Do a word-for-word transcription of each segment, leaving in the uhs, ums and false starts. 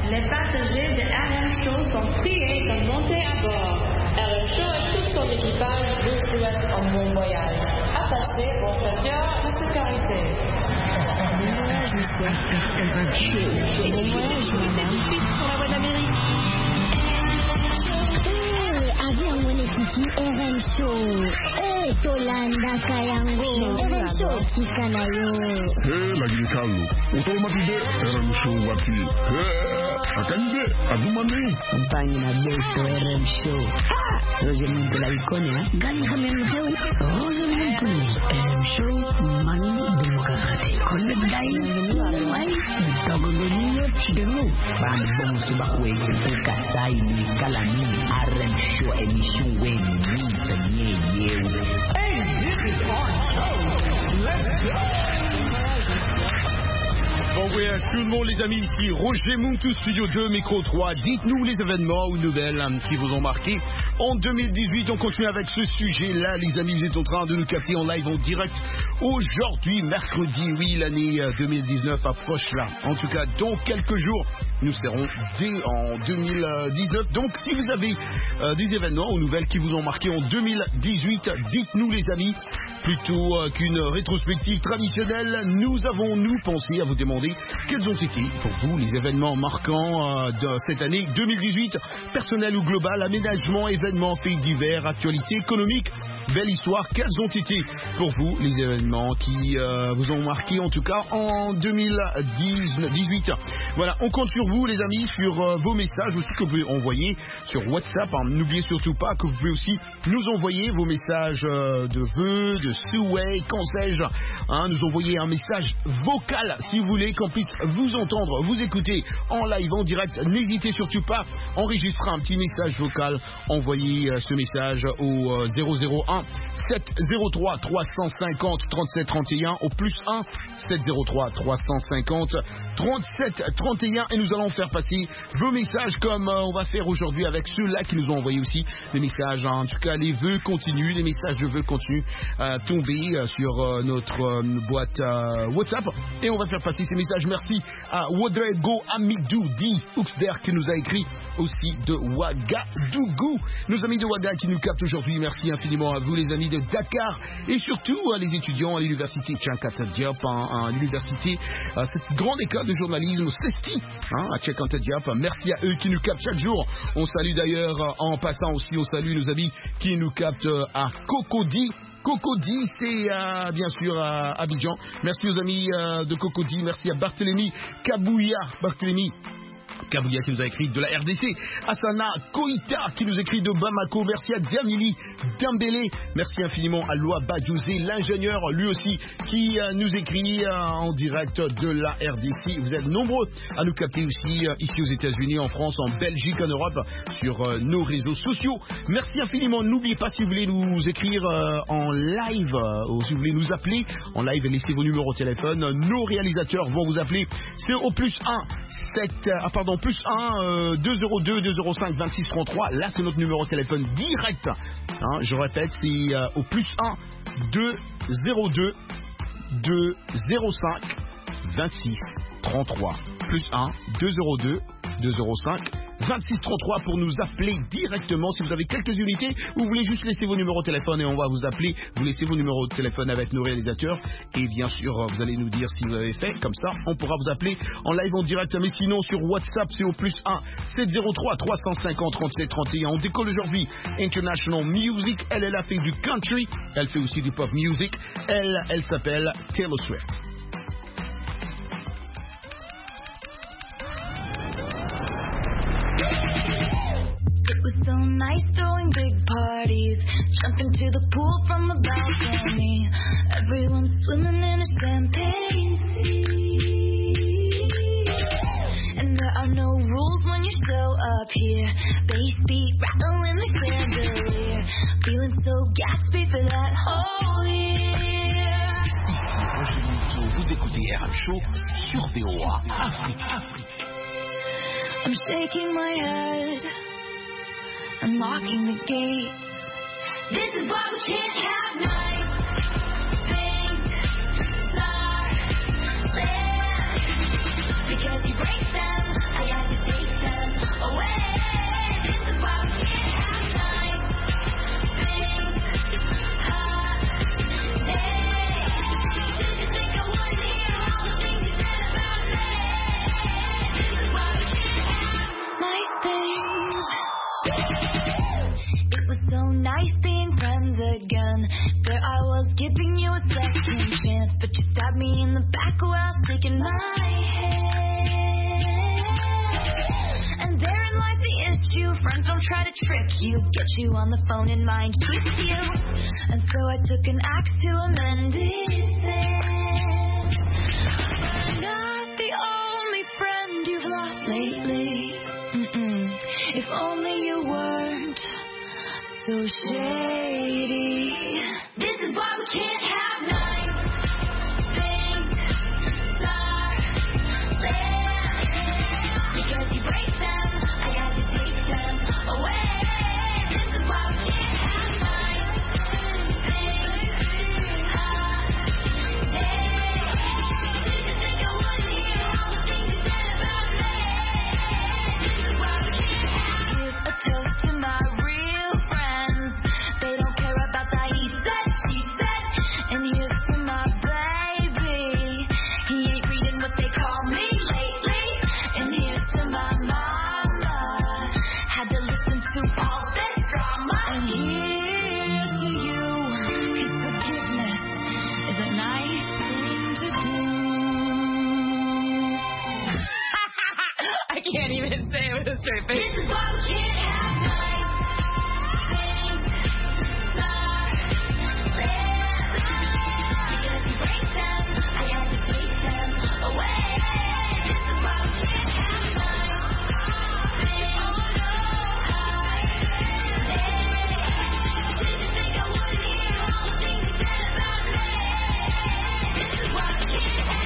Les passagers de R M Show sont priés de monter à bord. R M Show et tout son équipage vous souhaitent un bon voyage. Attachez vos ceintures de sécurité. Bon voyage, monsieur. R M Show. Et bon voyage, madame. Tout de suite sur la voie d'Amérique. Eh, avion mon équipe R M Show. Eh, Tolanda Kayango. R M Show, Kikanayo. Eh, lagi kalu. Automatique R M Show wati. Eh, akanje, agumane. Compagnie na besto R M Show. Ha! Roger Munto la icone, eh? Gali kami mseu. Roger Munto. R M Show, mani demokrati. Kolek dai. Wai, togo goniyo chidemu. Bang bong subakwe yente kasai ni kalani. R M Show emission we ni tanye yewe. Hey, this is our show. Let's go. Bon voyage tout le monde les amis, ici Roger Munto, Studio deux, Micro trois. Dites-nous les événements ou nouvelles hein, qui vous ont marqué en deux mille dix-huit. On continue avec ce sujet-là les amis, vous êtes en train de nous capter en live en direct aujourd'hui, mercredi, oui l'année deux mille dix-neuf approche là. En tout cas dans quelques jours, nous serons dès en deux mille dix-neuf. Donc si vous avez euh, des événements ou nouvelles qui vous ont marqué en deux mille dix-huit, dites-nous les amis. Plutôt euh, qu'une rétrospective traditionnelle, nous avons nous pensé à vous demander quels ont été pour vous les événements marquants euh, de cette année deux mille dix-huit, personnel ou global, aménagement, événements, faits divers, actualité économique. Belle histoire, quels ont été pour vous les événements qui euh, vous ont marqué en tout cas en deux mille dix-huit. Voilà, on compte sur vous les amis, sur euh, vos messages aussi que vous pouvez envoyer sur WhatsApp. Hein. N'oubliez surtout pas que vous pouvez aussi nous envoyer vos messages euh, de vœux, de souhaits, qu'en sais-je. Hein, nous envoyer un message vocal si vous voulez qu'on puisse vous entendre, vous écouter en live, en direct. N'hésitez surtout pas, enregistrez un petit message vocal, envoyez euh, ce message au euh, zéro zéro un sept zéro trois trois cent cinquante trente-sept trente et un au plus un sept zéro trois trois cent cinquante trente-sept trente et un et nous allons faire passer vos messages comme euh, on va faire aujourd'hui avec ceux-là qui nous ont envoyé aussi des messages. Hein. En tout cas, les vœux continuent, les messages de vœux continuent à tomber euh, sur euh, notre euh, boîte euh, WhatsApp et on va faire passer ces messages. Merci à Wadrego Amidou Di Uxder qui nous a écrit aussi de Ouagadougou. Nos amis de Ouaga qui nous captent aujourd'hui, merci infiniment à vous les amis de Dakar et surtout à les étudiants à l'université Cheikh Anta Diop, à l'université, à cette grande école de journalisme CESTI, hein, à Cheikh Anta Diop. Merci à eux qui nous captent chaque jour. On salue d'ailleurs en passant aussi, on salue nos amis qui nous captent à Cocody. Cocody, c'est euh, bien sûr à Abidjan. Merci aux amis euh, de Cocody, merci à Barthélémy Kabouya, Barthélémy Kabouya qui nous a écrit de la R D C, Asana Koïta qui nous écrit de Bamako, merci à Diamili Dembélé, merci infiniment à Loa Badjouzé, l'ingénieur lui aussi qui euh, nous écrit euh, en direct de la R D C. Vous êtes nombreux à nous capter aussi euh, ici aux États-Unis, en France, en Belgique, en Europe, sur euh, nos réseaux sociaux. Merci infiniment. N'oubliez pas si vous voulez nous écrire euh, en live euh, ou si vous voulez nous appeler en live, laissez vos numéros de téléphone. Nos réalisateurs vont vous appeler. C'est au plus un sept, ah pardon, plus un euh, deux zéro deux deux zéro cinq vingt-six trente-trois. Là, c'est notre numéro de téléphone direct. Hein, je répète, c'est euh, au plus un deux zéro deux deux zéro cinq vingt-six trente-trois. Plus un deux zéro deux deux zéro cinq vingt-six trente-trois pour nous appeler directement. Si vous avez quelques unités, vous voulez juste laisser vos numéros de téléphone et on va vous appeler. Vous laissez vos numéros de téléphone avec nos réalisateurs et bien sûr vous allez nous dire si vous avez fait. Comme ça on pourra vous appeler en live en direct. Mais sinon sur WhatsApp c'est au plus un sept zéro trois trois cent cinquante trente-sept trente et un. On décolle aujourd'hui International Music. Elle elle a fait du country, elle fait aussi du pop music. Elle elle s'appelle Taylor Swift. So nice throwing big parties, jumping to the pool from a balcony. Everyone's swimming in a champagne sea. And there are no rules when you show up here. Bass beat rattling the chandelier. Feeling so gaspy for that whole year. Ici Roger Munto, vous écoutez R M Show sur V O A Afrique. I'm shaking my head. I'm locking the gates. This is why we can't have nights. Things start land. Because you break them, I have to take but you stabbed me in the back while shaking my head. And therein lies the issue. Friends don't try to trick you, get you on the phone and mind twist you. And so I took an axe to amend it. But I'm not the only friend you've lost lately. Mm-mm. If only you weren't so shady. This is why we can't have nights. Things start lit. Because you break them, I had to take them away. This is why we can't have nights. Things start lit. Did you think I wouldn't hear all the things you said about me? This is why we can't have. Here's a toast to my real friends. They don't care about the he said, she said. And here's to my baby. He ain't reading what they call me lately. And here's to my mama. Had to listen to all this drama. And here's to you. 'Cause forgiveness is a nice thing to do. I can't even say it with a straight face. This is why we can't have nights. Things start lit. Because you break them, I had to take them away. This is why we can't have nights. Things start lit. Did you think I wouldn't hear all the things you said about me? This is why we can't have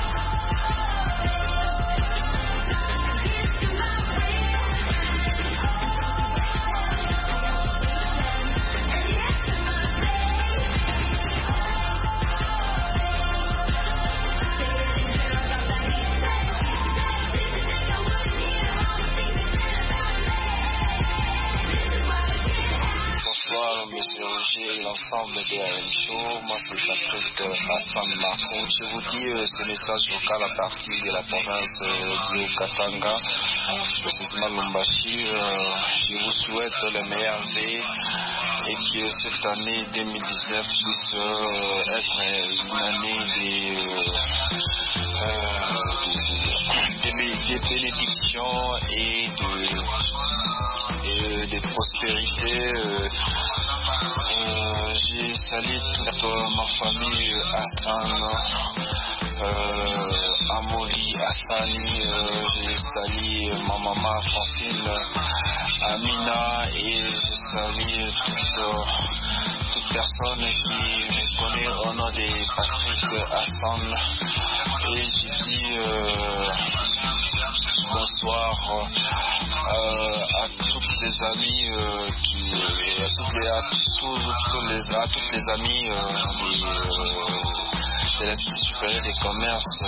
Here's to my real and here's to my baby. They didn't care about the he said, she said. Did you think I wouldn't hear all the things you said about me? This is why we can't have Bonsoir, monsieur Roger et l'ensemble des R M Show. Moi, c'est Patrick Hassan Marcoun. Je vous dis euh, ce message vocal à partir de la province euh, du Katanga, précisément Lumbashi. Euh, je vous souhaite le meilleur vœux et que cette année deux mille dix-neuf puisse euh, être une année de, euh, de, de, de bénédictions et de, et de prospérité. Euh, euh, j'ai salué toute ma famille Hassan, euh, Amoli, Hassani, euh, j'ai salué ma maman Francine, Amina et je salue toute, toute personne qui me connaît au nom de Patrick Hassan et je dis euh, bonsoir euh, à tous les amis euh, qui et à toutes les, à tous, tous les, à toutes les amis euh, des, euh, de l'Institut supérieur des commerces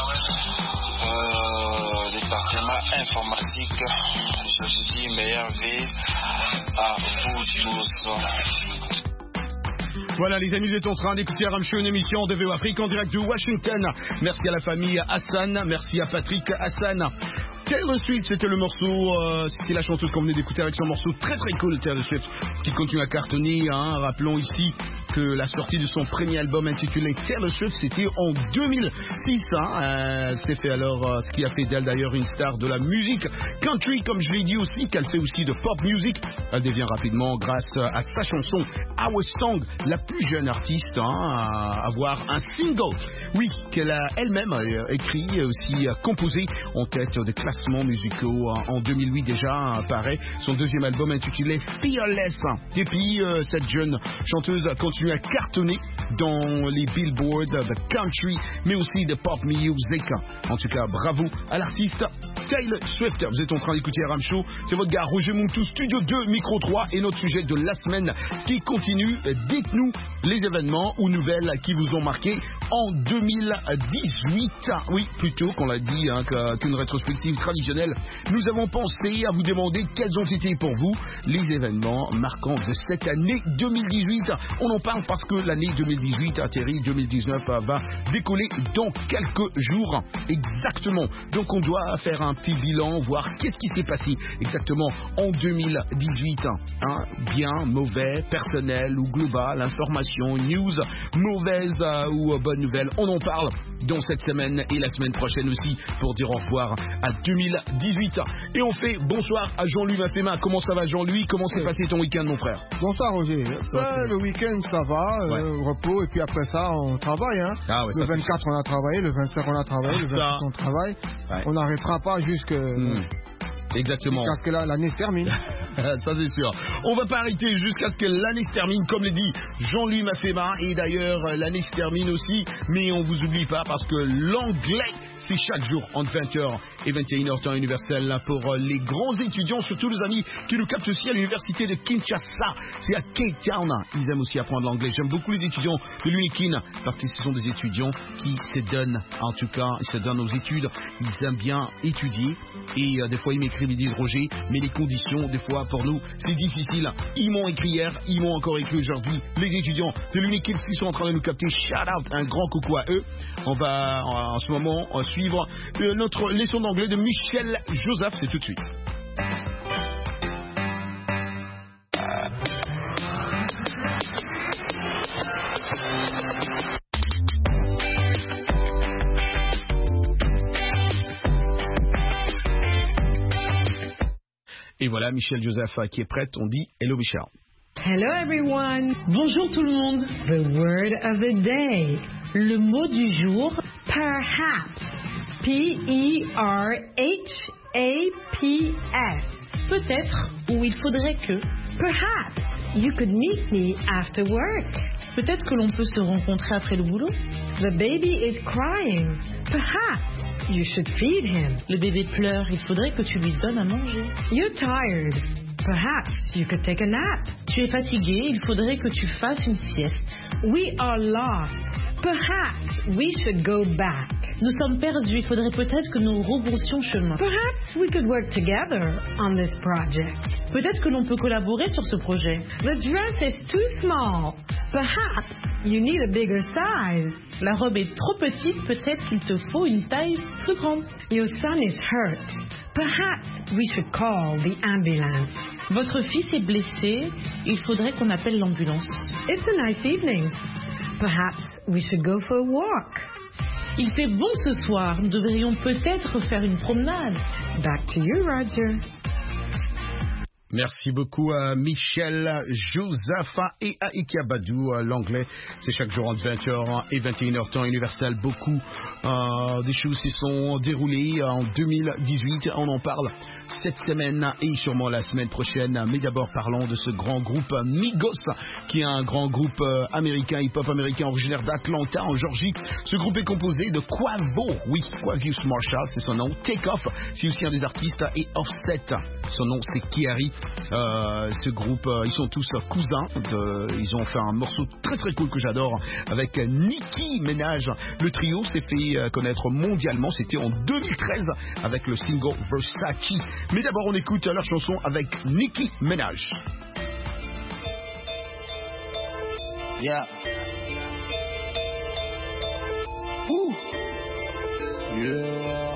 euh, département informatique. Je vous dis meilleur vœux à vous tous. Voilà les amis, vous êtes en train d'écouter R M Show, une émission de V O Afrique en direct de Washington. Merci à la famille Hassan, merci à Patrick Hassan. Taylor Swift, c'était le morceau, euh, c'était la chanteuse qu'on venait d'écouter avec son morceau très très cool, Taylor Swift, qui continue à cartonner. Hein. Rappelons ici que la sortie de son premier album intitulé Taylor Swift, c'était en deux mille six. Hein. Euh, c'était fait alors, euh, ce qui a fait d'elle d'ailleurs une star de la musique country, comme je l'ai dit aussi, qu'elle fait aussi de pop music. Elle devient rapidement, grâce à sa chanson Our Song, la plus jeune artiste hein, à avoir un single. Oui, qu'elle a elle-même euh, écrit et aussi euh, composé en tête des classements musicaux. En deux mille huit déjà apparaît son deuxième album intitulé Fearless. Et puis euh, cette jeune chanteuse continue à cartonner dans les billboards de country mais aussi de pop music. En tout cas, bravo à l'artiste Taylor Swift. Vous êtes en train d'écouter R M Show, c'est votre gars Roger Muntu, Studio deux, Micro trois et notre sujet de la semaine qui continue. Dites-nous les événements ou nouvelles qui vous ont marqué en deux mille dix-huit. Oui, plutôt qu'on l'a dit hein, qu'une rétrospective traditionnel, nous avons pensé à vous demander quels ont été pour vous les événements marquants de cette année deux mille dix-huit. On en parle parce que l'année deux mille dix-huit atterrit, deux mille dix-neuf va décoller dans quelques jours exactement. Donc on doit faire un petit bilan, voir qu'est-ce qui s'est passé exactement en deux mille dix-huit. Hein, bien, mauvais, personnel ou global, information, news, mauvaise euh, ou euh, bonne nouvelle. On en parle dans cette semaine et la semaine prochaine aussi pour dire au revoir à deux mille dix-huit. Et on fait bonsoir à Jean-Louis Mafema. Comment ça va Jean-Louis? Comment s'est passé ton week-end mon frère? Bonsoir Roger. Ben, le week-end ça va, ouais. euh, repos et puis après ça on travaille. Hein. Ah ouais, le vingt-quatre on a travaillé, le vingt-cinq on a travaillé, ah, le vingt-six on travaille. Ouais. On n'arrêtera pas jusque... Mmh. Exactement. Jusqu'à ce que l'année se termine. Ça c'est sûr. On va pas arrêter jusqu'à ce que l'année se termine, comme l'a dit Jean-Louis Mafema. Et d'ailleurs, l'année se termine aussi. Mais on vous oublie pas parce que l'anglais, c'est chaque jour entre vingt heures et vingt et une heures temps universel pour les grands étudiants, surtout les amis qui nous captent aussi à l'université de Kinshasa. C'est à Cape Town. Ils aiment aussi apprendre l'anglais. J'aime beaucoup les étudiants de l'Unikin parce que ce sont des étudiants qui se donnent, en tout cas, ils se donnent aux études. Ils aiment bien étudier. Et euh, des fois, ils m'écrivent, ils disent Roger, mais les conditions, des fois, pour nous, c'est difficile. Ils m'ont écrit hier, ils m'ont encore écrit aujourd'hui. Les étudiants de l'Unikin qui sont en train de nous capter, shout out, un grand coucou à eux. On va en, en ce moment en suivre euh, notre leçon d'anglais de Michel Joseph, c'est tout de suite. Et voilà, Michel Joseph qui est prête. On dit hello Michel. Hello everyone. Bonjour tout le monde. The word of the day. Le mot du jour, perhaps. P E R H A P S. Peut-être ou il faudrait que. Perhaps you could meet me after work. Peut-être que l'on peut se rencontrer après le boulot. The baby is crying. Perhaps you should feed him. Le bébé pleure, il faudrait que tu lui donnes à manger. You're tired. Perhaps you could take a nap. Tu es fatigué, il faudrait que tu fasses une sieste. We are lost. Perhaps we should go back. Nous sommes perdus, il faudrait peut-être que nous rebroussions chemin. Perhaps we could work together on this project. Peut-être que l'on peut collaborer sur ce projet. The dress is too small. Perhaps you need a bigger size. La robe est trop petite, peut-être qu'il te faut une taille plus grande. Your son is hurt. Perhaps we should call the ambulance. Votre fils est blessé, il faudrait qu'on appelle l'ambulance. It's a nice evening. Perhaps we should go for a walk. Il fait bon ce soir, nous devrions peut-être faire une promenade. Back to you, Roger. Merci beaucoup à Michel Joseph et à Ikia Badou. L'anglais, c'est chaque jour entre vingt heures et vingt et une heures temps universel. Beaucoup euh, des choses se sont déroulées en deux mille dix-huit. On en parle cette semaine et sûrement la semaine prochaine. Mais d'abord, parlons de ce grand groupe Migos, qui est un grand groupe euh, américain, hip-hop américain originaire d'Atlanta, en Georgie. Ce groupe est composé de Quavo, oui, Quavius Marshall, c'est son nom. Take Off, c'est aussi un des artistes, et Offset, son nom c'est Kiari. Euh, ce groupe, euh, ils sont tous cousins. De, ils ont fait un morceau très très cool que j'adore avec Nicki Minaj. Le trio s'est fait euh, connaître mondialement. C'était en deux mille treize avec le single Versace. Mais d'abord, on écoute leur chanson avec Nicki Minaj. Yeah. Ooh. Yeah.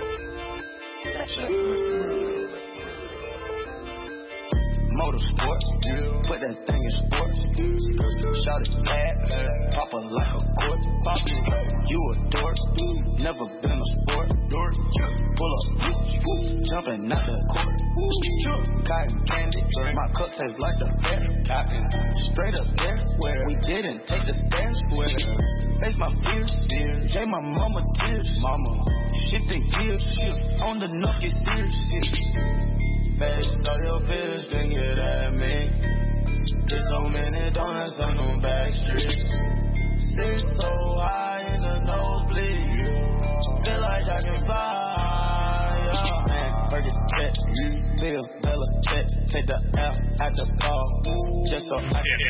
Motorsport, yeah. Put that thing in sports. Shout it bad, pop her like a court. Pop it, you a dork, never been a sport. Pull up, jumping out the court. Cotton candy, my cup tastes like the fair. Cotton, straight up there, where we didn't take the stairs. Where face my fears, J my mama tears. Mama, shifting gears, on the nuck, get serious. Face all your fears, then get at me. There's so many donuts on them back streets. Sit so high in the nosebleed. Feel like I can fly, yeah. Fergus check, Bill, Bella check, take the L at the ball, just so I can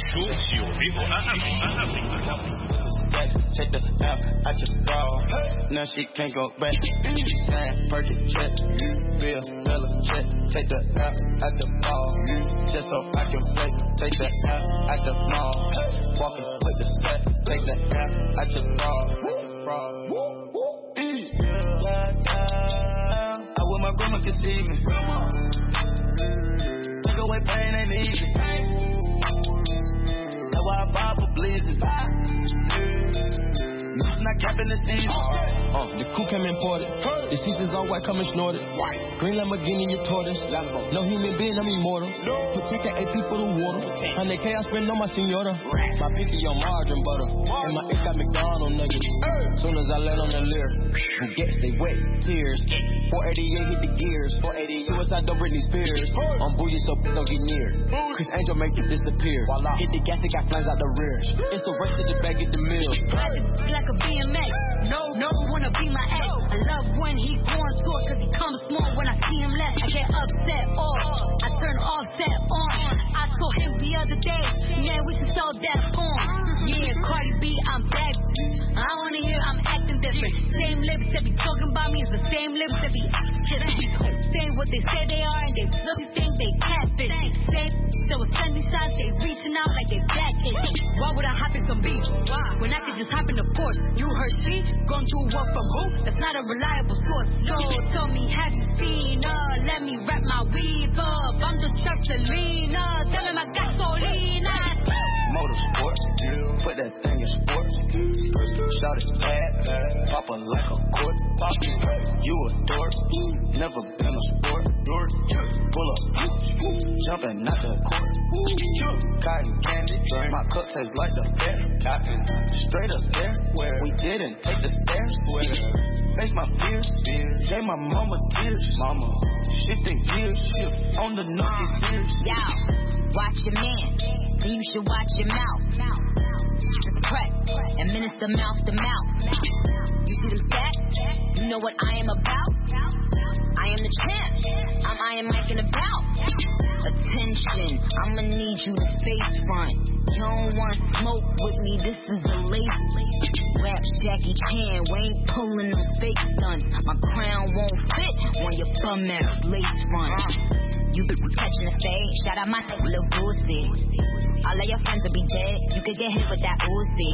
take the L at your ball. Now she can't go back. Sam Fergus check, Bill, Bella check, take the L at the ball, just so I can play. Take the L at the mall, walking with the set, take the L at your ball. I wish my grandma could see me. Take away pain ain't easy. That's why I buy for blizzards. Not capping the season. Uh, the coupe came imported. The seasons all white, coming snorted. Green Lamborghini, your tortoise. No human being, I'm immortal. Protect that A P for the water. one hundred K I spend on my senora. My pinky on margarine butter. And my ink got McDonald's nuggets. Soon as I land on the lyre, who gets they wet tears. four eighty-eight hit the gears. Suicide don't Britney Spears. I'm bougie, so don't get near. Chris Angel make it disappear. Hit the gas, it got flames out the rear. It's a race to the back at the mill. Like a B M X, no, no, wanna be my ex. I love when he going short, cause he comes small when I see him left. I get upset off, I turn offset on. I told him the other day, man, we should sell that porn. Yeah, Cardi B, I'm back. I wanna hear I'm acting different. Same lips that be talking about me is the same lips that be saying what they say they are, and they really think they catfish. Same that was sending signs, they reaching out like they back it. Why would I hop in some beach? When I could just hop in the Porsche? You heard she gone to work from who? That's not a reliable source. So tell me, have you seen her? Let me wrap my weave up. I'm just Selena. Tell him I got gasolina. Motorsport, put that thing in sports. Shout it bad, pop her like a court. You a dork, never been a sport. Pull up, jumping out the court. Cotton candy, my cup tastes like the fair. Straight up there, where we didn't take the stairs. Face my fears, gave my mama tears. Mama, shifting gears, on the naughty tears. Yo, watch your man, then you should watch your mouth. Press and minister mouth to mouth. You see them stats? You know what I am about? I am the champ. I'm Iron Mike and about. Attention, I'ma need you to face front. You don't want smoke with me, this is the lace. Rap Jackie Chan, we ain't pulling no fake stunts. My crown won't fit when your bum ass lace front. You be catching the fade, shout out my little Boosie. All of your friends will be dead, you could get hit with that Uzi.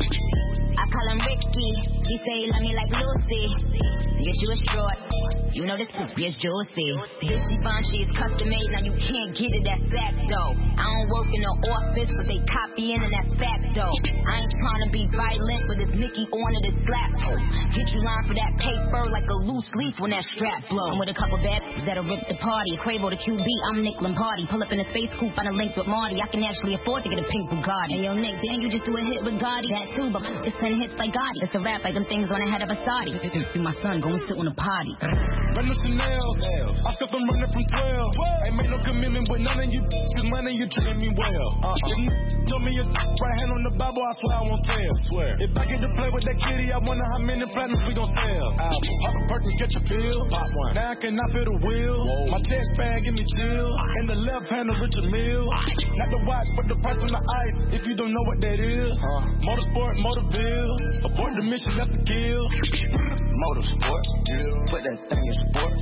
I call him Ricky, he say he love me like Lucy. Get you a short, you know this pussy is juicy. This she found she is custom made, now you can't get it, that's fact though. I don't work in the office, but they copying and that's fact though. I ain't trying to be violent, but it's Nicki on it, it's slap. Get you line for that paper like a loose leaf when that strap blow. I'm with a couple bad that'll rip the party. Quavo the Q B, I'm Nick Lombardi. Pull up in a space coupe on a link with Marty. I can actually afford to get a pink Bugatti. Hey yo Nick, didn't you just do a hit with Gotti? That too, but it's ten hits like Gotti. It's a rap like them things on the head of a Saudi. See my son go and sit on a potty. Run the Chanel, I got them running from twelve. Ain't made no commitment with none of you, cause money you treating me well. Uh-uh. Tell me your right hand on the Bible, I swear I won't fail. Swear. If I get to play with that kitty, I wonder how many platinums we gon' sell. Album. Pop a Perkins, catch a pill. Pop one. Now I cannot feel the wheel. Whoa. My chest bag give me chills. In the left hand of Richard Mill. Not the watch, but the price on the ice. If you don't know what that is. Huh. Motorsport, Motorville. Abort the mission, that's the kill. Motorsport, put that thing in sports.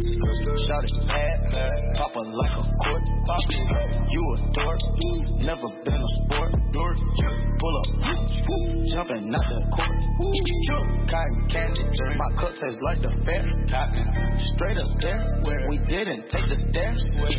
Shout it bad, pop her like a court. You a dork, never been a sport. Pull up, jumping out the court. Cotton candy, my cup tastes like the fair. Straight up there, where we didn't take the stairs.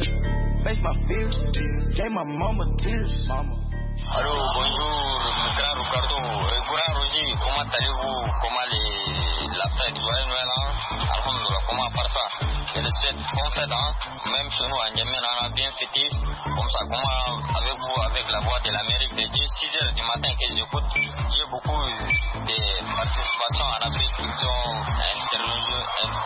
Face my fears, gave my mama tears. Mama. Allô, bonjour, mon frère Ricardo. Goura Rogi, comment allez-vous? Comment les, la fête, joyeux Noël, hein? Alhamdulillah, comment part ça? Et le fête, bon fête, hein? Même chez nous, en Yémen, on a bien fêté. Comme ça, comment avec vous, avec la voix de l'Amérique, de six heures du matin que j'écoute, j'ai beaucoup de participations en Afrique qui ont interrogé,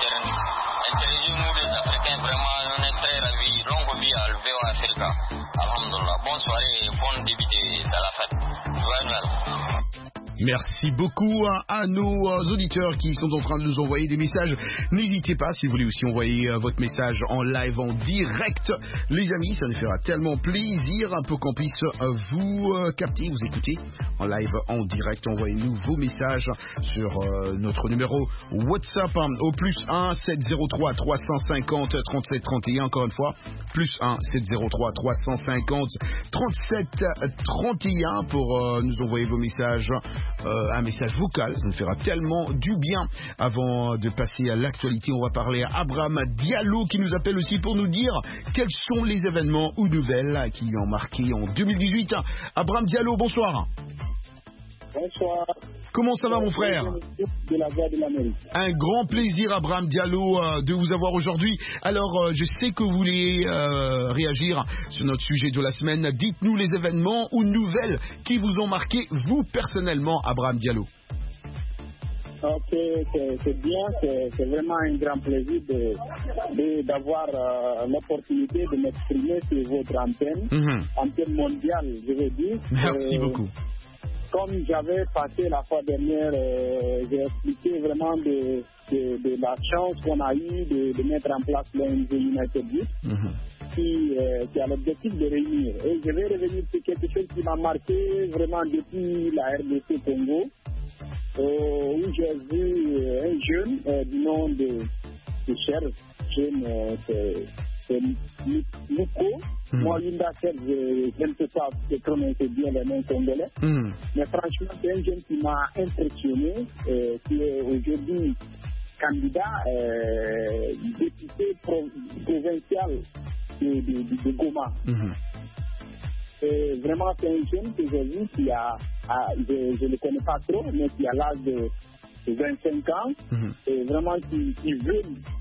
interrogé nous les Africains, vraiment, on est très ravis. Longue vie à V O Africa. Alhamdulillah, bonne soirée et bon début de, de la fête. Joyeux Noël. Merci beaucoup à nos auditeurs qui sont en train de nous envoyer des messages. N'hésitez pas, si vous voulez aussi envoyer votre message en live, en direct. Les amis, ça nous fera tellement plaisir pour qu'on puisse vous capter, vous écouter en live, en direct. Envoyez-nous vos messages sur notre numéro WhatsApp au plus un sept zéro trois trois cent cinquante trente-sept trente et un. Encore une fois, plus un sept zéro trois trois cent cinquante trente-sept trente et un pour nous envoyer vos messages. Euh, un message vocal, ça nous fera tellement du bien. Avant de passer à l'actualité, on va parler à Abraham Diallo qui nous appelle aussi pour nous dire quels sont les événements ou nouvelles qui lui ont marqué en deux mille dix-huit. Abraham Diallo, bonsoir. Bonsoir. Comment ça va mon frère? De la Voix de l'Amérique. Un grand plaisir Abraham Diallo euh, de vous avoir aujourd'hui. Alors euh, je sais que vous voulez euh, réagir sur notre sujet de la semaine. Dites-nous les événements ou nouvelles qui vous ont marqué vous personnellement Abraham Diallo. Ok, c'est, c'est bien, c'est, c'est vraiment un grand plaisir de, de, d'avoir euh, l'opportunité de m'exprimer sur votre antenne, mm-hmm. antenne mondiale, je veux dire. Merci euh, beaucoup. Comme j'avais passé la fois dernière, euh, j'ai expliqué vraiment de, de, de la chance qu'on a eue de, de mettre en place l'O N G United Youth, mm-hmm. qui, euh, qui a l'objectif de réunir. Et je vais revenir sur quelque chose qui m'a marqué vraiment depuis la R D C Congo, euh, où j'ai vu euh, un jeune euh, du nom de, de Cher, jeune, euh, c'est, c'est Luko. Mm. Moi, Linda Cher, je, je ne sais pas prononcer bien le nom congolais, mm. mais franchement, c'est un jeune qui m'a impressionné, euh, qui est aujourd'hui candidat euh, député pro, provincial de, de, de, de Goma. Mm-hmm. Et vraiment, c'est un jeune que j'ai vu qui a, a je ne le connais pas trop, mais qui a l'âge de, de vingt-cinq ans, mm-hmm. et vraiment qui, qui veut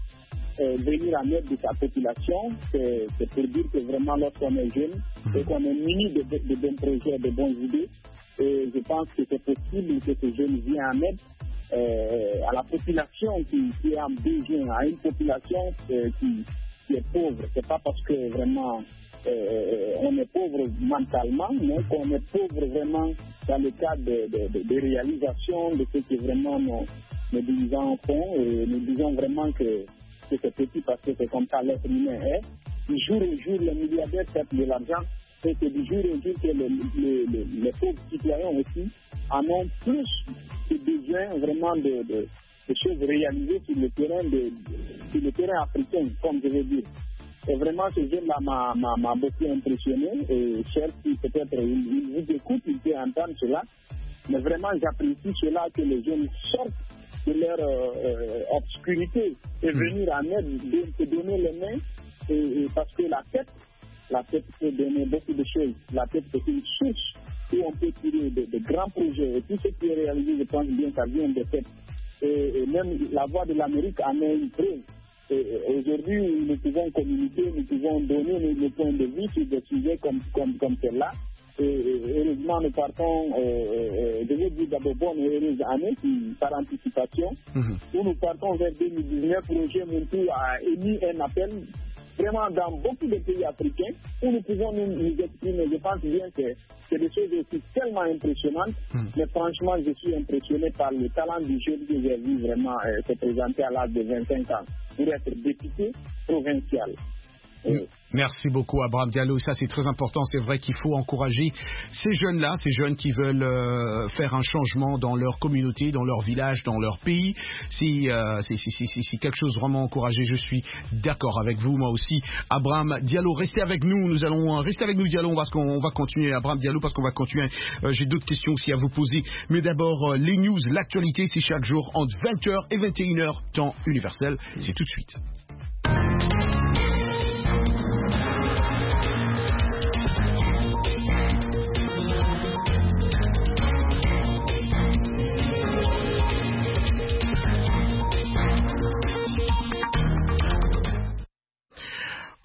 euh, venir en aide de sa population. C'est, c'est pour dire que vraiment, lorsqu'on est jeune, mm-hmm. et qu'on est muni de, de, de bons projets, de bonnes idées, et je pense que c'est possible que ce jeune vienne en aide euh, à la population qui, qui est en besoin, à une population euh, qui, qui est pauvre. C'est pas parce que vraiment Euh, on est pauvre mentalement, mais qu'on est pauvre vraiment dans le cadre de, de, de, de réalisation de ce que vraiment nos, nos dirigeants font. Et nous disons vraiment que, que c'est petit parce que c'est comme ça l'être humain est. Du jour au jour, les milliardaires perdent de l'argent, et c'est du jour au jour que le, le, le, les pauvres citoyens aussi en ont plus de besoin vraiment de, de, de choses réalisées sur le terrain, de, sur le terrain africain, comme je veux dire. Et vraiment, ce jeune-là m'a, m'a, m'a beaucoup impressionné. Et cher, si peut-être il, il vous écoute, il peut entendre cela. Mais vraiment, j'apprécie cela que les jeunes sortent de leur euh, obscurité et venir en aide, de se donner les mains. Et, et parce que la tête, la tête peut donner beaucoup de choses. La tête, c'est une source où on peut tirer de, de grands projets. Et tout ce qui est réalisé, je pense bien, ça vient de tête. Et, et même la Voix de l'Amérique en est une preuve. Et aujourd'hui, nous pouvons communiquer, nous pouvons donner nos points de vue sur des sujets comme, comme, comme celle-là. Et, et heureusement, nous partons, euh, euh, je veux dire d'abord bonne et heureuse année qui, par anticipation, mm-hmm. où nous partons vers deux mille dix-neuf. Roger Muntou a émis un appel vraiment dans beaucoup de pays africains où nous pouvons nous, nous exprimer. Je pense bien que c'est des choses aussi tellement impressionnantes, mm. mais franchement, je suis impressionné par le talent du jeune que j'ai vu vraiment euh, se présenter à l'âge de vingt-cinq ans pour être député provincial. Mm. Merci beaucoup Abraham Diallo, ça c'est très important, c'est vrai qu'il faut encourager ces jeunes-là, ces jeunes qui veulent euh, faire un changement dans leur communauté, dans leur village, dans leur pays. C'est, euh, c'est, c'est, c'est, c'est quelque chose vraiment encouragé, je suis d'accord avec vous, moi aussi. Abraham Diallo, restez avec nous, nous allons rester avec nous Diallo, parce qu'on va continuer, Abraham Diallo, parce qu'on va continuer, euh, j'ai d'autres questions aussi à vous poser, mais d'abord euh, les news, l'actualité, c'est chaque jour entre vingt heures et vingt et une heures, temps universel, c'est tout de suite.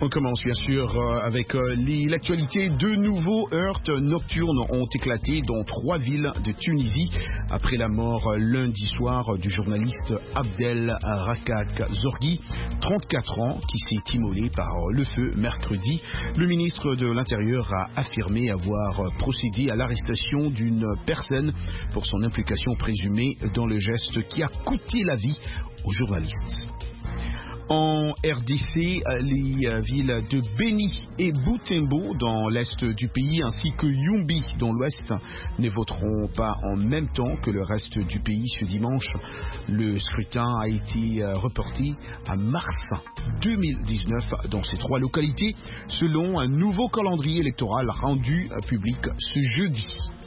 On commence bien sûr euh, avec euh, l'actualité. Deux nouveaux heurts nocturnes ont éclaté dans trois villes de Tunisie après la mort euh, lundi soir du journaliste Abdel Rakak Zorgi, trente-quatre ans, qui s'est immolé par le feu mercredi. Le ministre de l'Intérieur a affirmé avoir procédé à l'arrestation d'une personne pour son implication présumée dans le geste qui a coûté la vie au journaliste. En R D C, les villes de Beni et Butembo dans l'est du pays ainsi que Yumbi dans l'ouest ne voteront pas en même temps que le reste du pays ce dimanche. Le scrutin a été reporté à mars deux mille dix-neuf dans ces trois localités selon un nouveau calendrier électoral rendu public ce jeudi.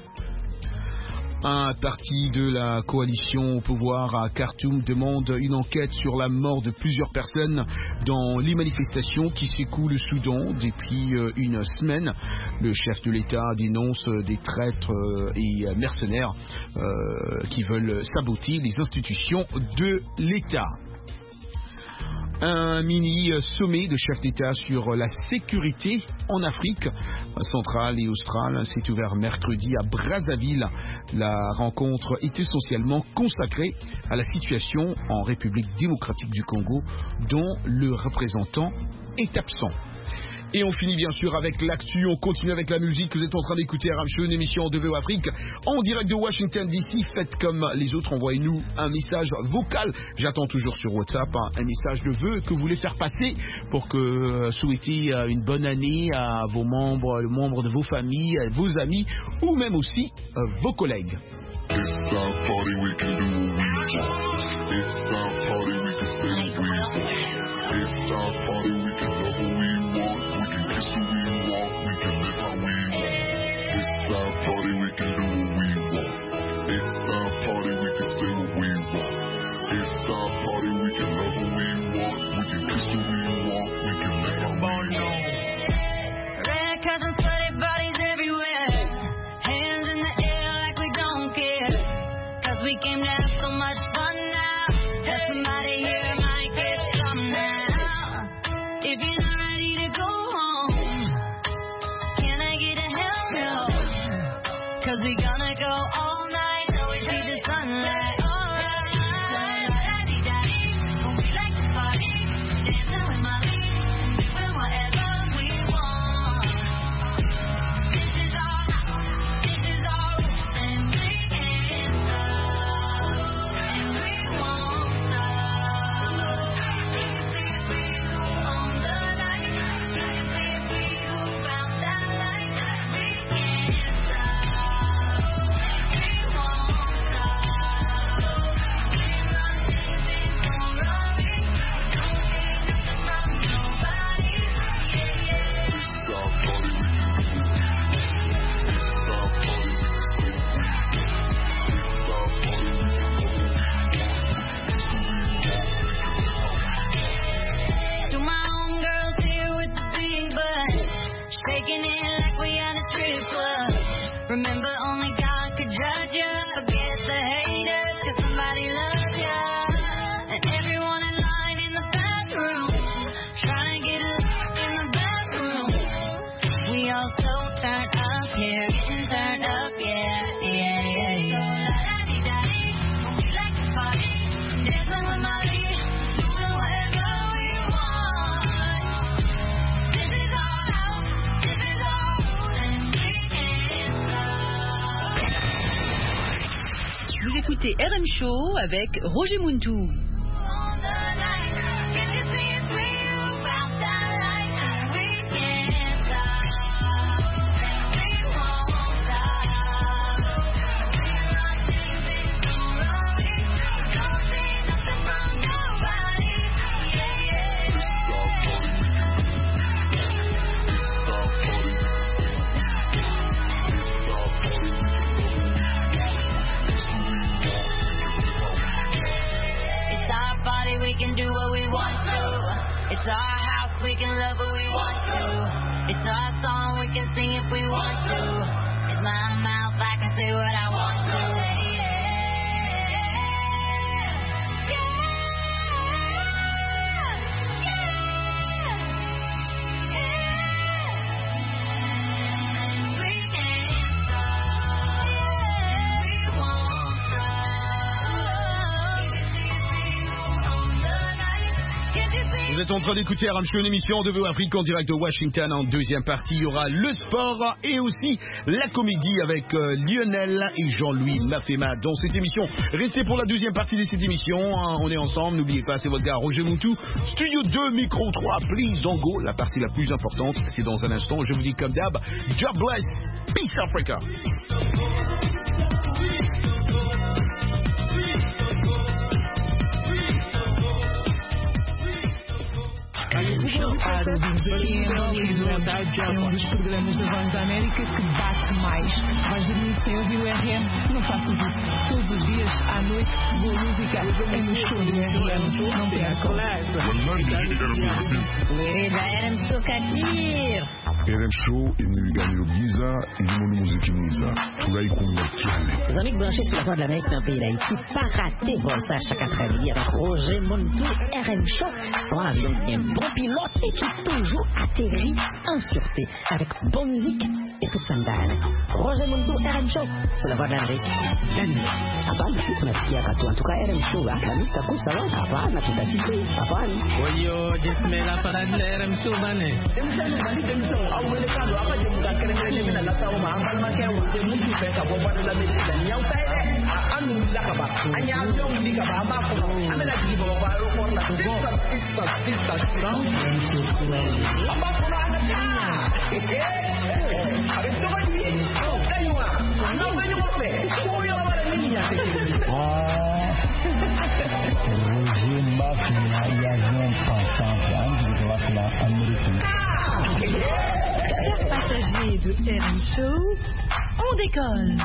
Un parti de la coalition au pouvoir à Khartoum demande une enquête sur la mort de plusieurs personnes dans les manifestations qui secouent le Soudan depuis une semaine. Le chef de l'État dénonce des traîtres et mercenaires euh, qui veulent saboter les institutions de l'État. Un mini-sommet de chefs d'État sur la sécurité en Afrique centrale et australe s'est ouvert mercredi à Brazzaville. La rencontre est essentiellement consacrée à la situation en République démocratique du Congo, dont le représentant est absent. Et on finit bien sûr avec l'actu, on continue avec la musique. Vous êtes en train d'écouter R M Show, une émission de V O Afrique en direct de Washington D C. Faites comme les autres, envoyez-nous un message vocal. J'attends toujours sur WhatsApp hein, un message de vœux que vous voulez faire passer pour que euh, souhaiter euh, une bonne année à vos membres, les membres de vos familles, à vos amis ou même aussi euh, vos collègues. Party, we can do what we want. It's our party, we can say what we want. It's our party, we can love what we want. We can kiss who we want. We can let our body on. Red cousins, sweaty bodies everywhere. Hands in the air like we don't care. Cause we came to have so much fun now. That somebody here might get some now. If you're not ready to go home, can I get a hell no? Cause we gonna go all night till we see the sunlight. Alright, we like to party, dancing with my lead, doing whatever we want. This is our house, this is our rules, and we can't stop, and we won't stop. You can see if we go on the night, you can see if we go out that night, we can't stop. Shaking it like we on a strip club. Remember, only God could judge ya. Forget the haters, cause somebody loves ya. And everyone in line in the bathroom, trying to get us in the bathroom. We all so turned up here, getting turned up, yeah, yeah, yeah, yeah. So la-da-dee-da-dee, we like to party, dancing with my lead, doing whatever we want. This is our house, this is our rules, and we can't stop. Vous écoutez R M Show avec Roger Muntou. We can do what we want to. It's our house, we can love what we want to. It's our song, we can sing if we want to. It's my mouth, I can say what I want to. Yeah. Yeah. Yeah. êtes en train d'écouter R M Show, une émission de V O Afrique en direct de Washington. En deuxième partie, il y aura le sport et aussi la comédie avec euh, Lionel et Jean-Louis Mafema dans cette émission. Restez pour la deuxième partie de cette émission. Hein, on est ensemble, n'oubliez pas, c'est votre gars Roger Muntu. Studio deux, micro trois, please don't go. La partie la plus importante, c'est dans un instant. Je vous dis comme d'hab, God bless, peace Africa. É um dos programas da Voz da América que bate mais. Vais dormir sem ouvir o R M? Não faças isso. Todos os dias, à noite, boa música é no show do R M. Não percam. R M Show Kadir. R M Show inajulikana giza ilimoni muziki mwiza tunaikunywa cyane. Les amis branchés sur la Voix de l'Amérique dans le pays d'Haïti, pas rater ça chaque après-midi avec Roger Muntu. R M Show, on a un bon pilote et qui toujours atterrit en sûreté avec bonne musique et tout ça. Roger Muntu, R M Show, sur la Voix de l'Amérique. La nuit. Hapana, tunasikia katu. En tout cas, R M Show, la nuit, taku sawa. Hapana, tutasiki. Hapana. Oyo, jismela para R M Show bane. awele kando apa je muka kere kere mina la sawo ma ambal ma ke wuce mun ki fe ka bo ba la me da nyau tai de anu la ka ba anya jo ndi ka ba ba ko amela ji bo ba ro ko la ko sista sista sista aba ko la na tinya are to ba ni o kaiwa no me ni mo fe ko yo ba la niña te ah Roger Mafema y avion passant de la Amérique. Chers passagers de R M Show, on décolle.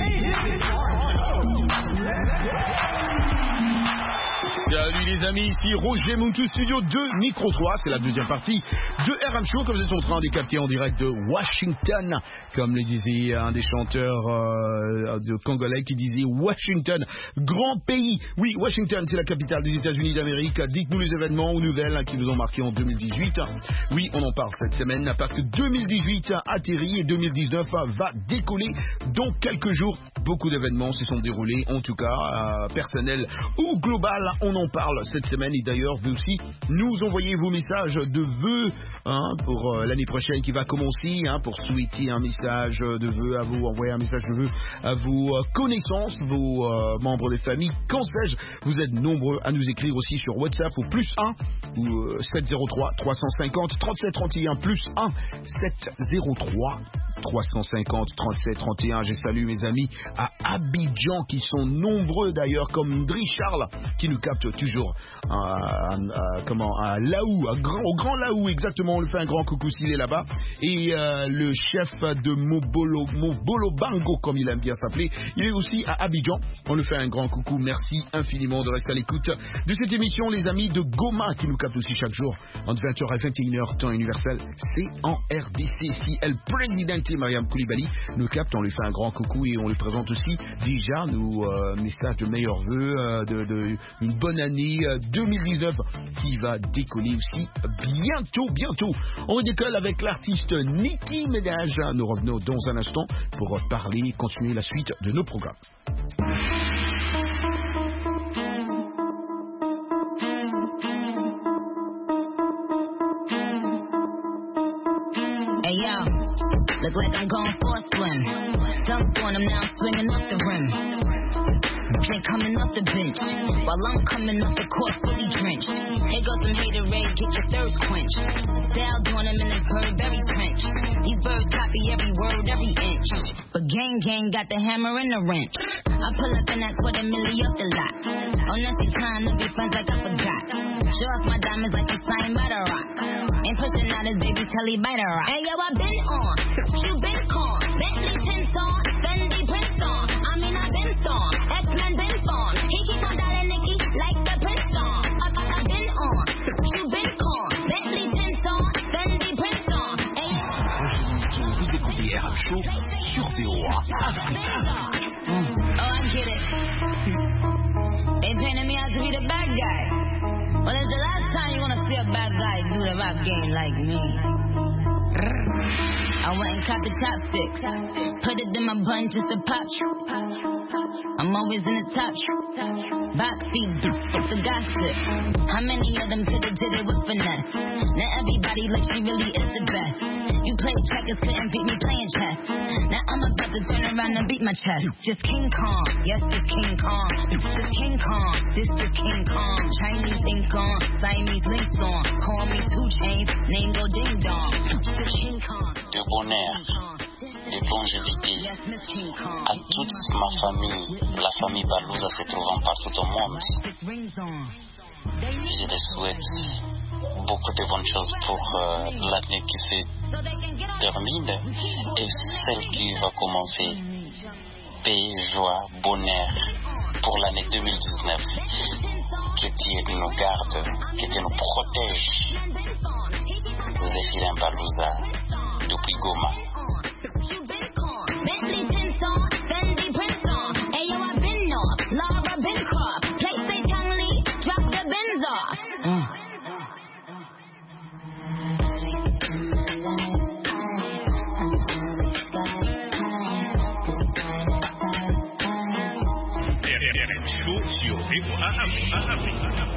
Salut les amis, ici Roger Muntu, Studio deux, Micro trois, c'est la deuxième partie de R M Show que vous êtes en train de capter en direct de Washington, comme le disait un des chanteurs euh, de Congolais qui disait Washington, grand pays. Oui, Washington, c'est la capitale des États-Unis d'Amérique. Dites-nous les événements ou nouvelles hein, qui vous ont marqué en deux mille dix-huit. Oui, on en parle cette semaine parce que deux mille dix-huit a atterri et deux mille dix-neuf va décoller. Dans quelques jours, beaucoup d'événements se sont déroulés, en tout cas euh, personnel ou global. On en parle cette semaine et d'ailleurs vous aussi nous envoyez vos messages de vœux hein, pour euh, l'année prochaine qui va commencer hein, pour souhaiter un message de vœux à vous, envoyer un message de vœux à vos euh, connaissances, vos euh, membres de famille, qu'en sais-je. Vous êtes nombreux à nous écrire aussi sur WhatsApp au plus un ou euh, sept zéro trois trois cent cinquante trente-sept trente et un plus un sept zéro trois trois cent cinquante trente-sept trente et un. Je salue mes amis à Abidjan qui sont nombreux d'ailleurs comme Ndri Charles qui nous capte toujours à, à, à, comment, à Laou, à grand, au Grand Laou exactement. On lui fait un grand coucou s'il est là-bas. Et euh, le chef de Mobolo, Mobolo Bango comme il aime bien s'appeler, il est aussi à Abidjan. On lui fait un grand coucou. Merci infiniment de rester à l'écoute de cette émission. Les amis de Goma qui nous captent aussi chaque jour entre vingt heures et vingt et une heures temps universel. C'est en R D C. Si El Presidente Mariam Koulibaly nous capte, on lui fait un grand coucou et on lui présente aussi déjà nos euh, messages de meilleurs vœux, euh, de, de une bonne année euh, deux mille dix-neuf qui va décoller aussi bientôt, bientôt. On décolle avec l'artiste Nicki Minaj. Nous revenons dans un instant pour parler, continuer la suite de nos programmes. Hey yo, look like I'm going for a swim. Dunk on him now, swinging up the rim. Drink coming off the bench, while I'm coming off the court fully drenched. Here goes some haterade, get your thirst quenched. Style doing him in his Burberry trench. These birds copy every word, every inch. But gang gang got the hammer and the wrench. I pull up in that quarter milli up the lot. Oh now she trying to be friends like I forgot. Show off my diamonds like it's signed by the rock. Ain't pushing out his baby till he bite her rock. Hey yo, I been on, you been con, Bentley tints on, Fendi prints on. I mean I been on, X-Men been on. He keep on dialing Nicki like the prince on. I, I, I been on, you been con, Bentley tints on, Fendi prints on. Hey yo. Vous écoutez R M Show sur V O A Africa. Oh, I get it. They painted me out to be the bad guy. Well, it's the last time you wanna see a bad guy do the rap game like me. I went and caught the chopsticks, put it in my bun just to pop. I'm always in the top. Box seats, the gossip. How many of them could've did it with finesse? Now everybody like she really is the best. You played checkers, couldn't beat me playing chess. Now I'm about to turn around and beat my chest. Just King Kong, yes, this King Kong. Just King Kong, this is King Kong. Chinese ink on, Siamese links on. Call me two chains, name go ding dong. Just King Kong. De bonheur, de longévité à toute ma famille, la famille Balouza se trouvant partout au monde. Je les souhaite beaucoup de bonnes choses pour euh, l'année qui se termine et celle qui va commencer. Paix, joie, bonheur pour l'année deux mille dix-neuf. Que Dieu nous garde, que Dieu nous protège. Zéphirin Balouza, depuis Goma. Bentley tints on, Fendi prints on. Ayo, I been off, Laura Bincroft. Play say Chang Lee, drop the Benz off. Mm. Show sur V O A Afrique.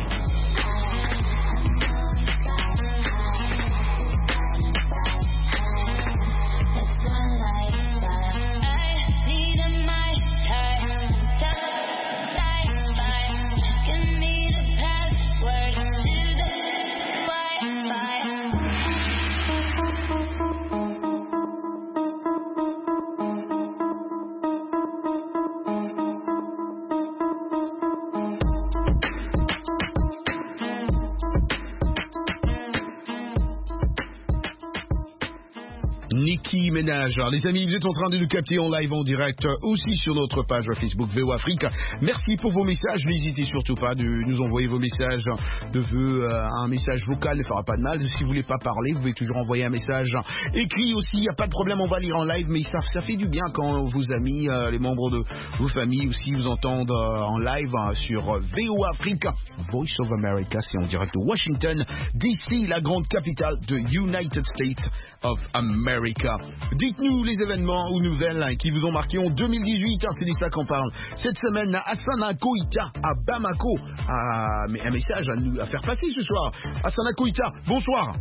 Nicki Minaj. Alors, les amis, vous êtes en train de nous capter en live, en direct, aussi sur notre page Facebook V O Afrique. Merci pour vos messages. N'hésitez surtout pas de nous envoyer vos messages de vœux. Euh, un message vocal ne fera pas de mal. Si vous voulez pas parler, vous pouvez toujours envoyer un message écrit aussi. Il n'y a pas de problème, on va lire en live. Mais ça, ça fait du bien quand vos amis, euh, les membres de vos familles aussi vous entendent euh, en live euh, sur V O Afrique. Voice of America, c'est en direct de Washington, D C, la grande capitale de United States of America. Dites-nous les événements ou nouvelles hein, qui vous ont marqué en deux mille dix-huit, hein, c'est de ça qu'on parle. Cette semaine, Assana Koïta à Bamako a un message à, nous, à faire passer ce soir. Assana Koïta, bonsoir.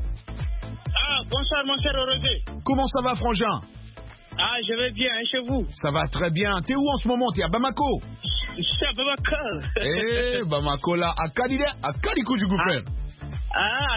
Ah, bonsoir mon cher Roger. Comment ça va, frangin? Ah, je vais bien, hein, chez vous? Ça va très bien. T'es où en ce moment? T'es à Bamako? Je suis à Bamako. Eh, Bamako là, à Kadide, à Kadikou du frère. Ah, à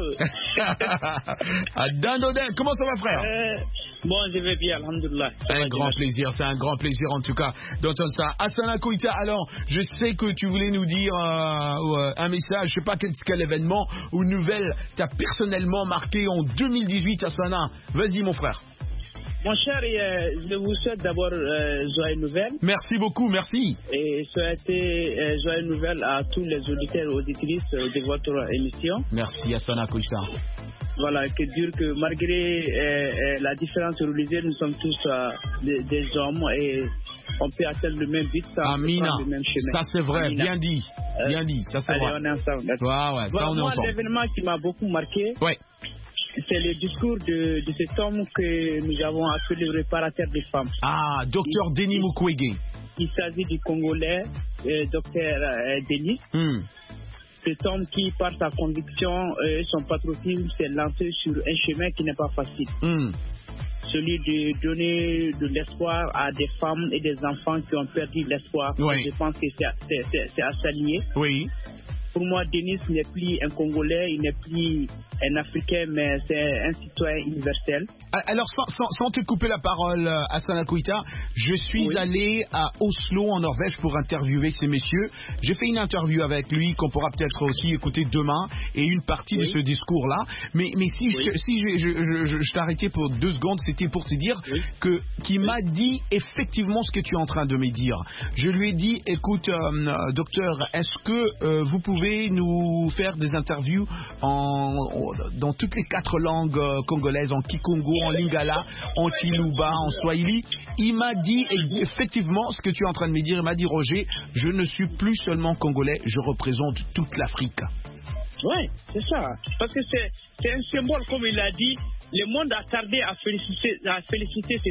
Dado. À Dando, comment ça va, frère? euh, Bon, je vais bien, alhamdoulilah. Un grand plaisir, c'est un grand plaisir en tout cas d'entendre ça. Assana Koïta, alors, je sais que tu voulais nous dire euh, un message, je sais pas quel, quel événement ou nouvelle t'as personnellement marqué en deux mille dix-huit, Assana. Vas-y, mon frère. Mon cher, euh, je vous souhaite d'abord euh, joyeuses nouvelles. Merci beaucoup, merci. Et souhaiter euh, joyeuses nouvelles à tous les auditeurs et auditrices de votre émission. Merci, Assana Koïta. Voilà, que dire que malgré euh, la différence religieuse, nous sommes tous euh, des, des hommes et on peut atteindre le même but sans Amina. prendre le même chemin. Ça c'est vrai, Amina. Bien dit, bien euh, dit, ça c'est allez, vrai. On est ensemble. Ouais, ouais, voilà, ça on est moi, ensemble. L'événement qui m'a beaucoup marqué, ouais. c'est le discours de, de cet homme que nous avons appelé le réparateur des femmes. Ah, docteur Denis Mukwege. Il s'agit du Congolais, euh, docteur euh, Denis. Hmm. Cet homme qui, par sa conviction et son patriotisme, s'est lancé sur un chemin qui n'est pas facile. Mm. Celui de donner de l'espoir à des femmes et des enfants qui ont perdu l'espoir. Oui. Je pense que c'est à saluer. Oui. Pour moi, Denis n'est plus un Congolais, il n'est plus un Africain, mais c'est un citoyen universel. Alors, sans, sans, sans te couper la parole, Assana Koïta, je suis oui. allé à Oslo, en Norvège, pour interviewer ces messieurs. J'ai fait une interview avec lui qu'on pourra peut-être aussi écouter demain, et une partie oui. de ce discours-là. Mais, mais si, oui. je, si je, je, je, je t'arrêtais pour deux secondes, c'était pour te dire oui. que qu'il oui. m'a dit effectivement ce que tu es en train de me dire. Je lui ai dit, écoute, euh, docteur, est-ce que euh, vous pouvez nous faire des interviews en, en, dans toutes les quatre langues euh, congolaises, en Kikongo, en Lingala, en Chiluba, en Swahili. Il m'a dit effectivement ce que tu es en train de me dire. Il m'a dit, Roger, je ne suis plus seulement congolais, je représente toute l'Afrique. Oui, c'est ça. Parce que c'est un symbole, comme il a dit. Le monde a tardé à féliciter, à féliciter cet homme.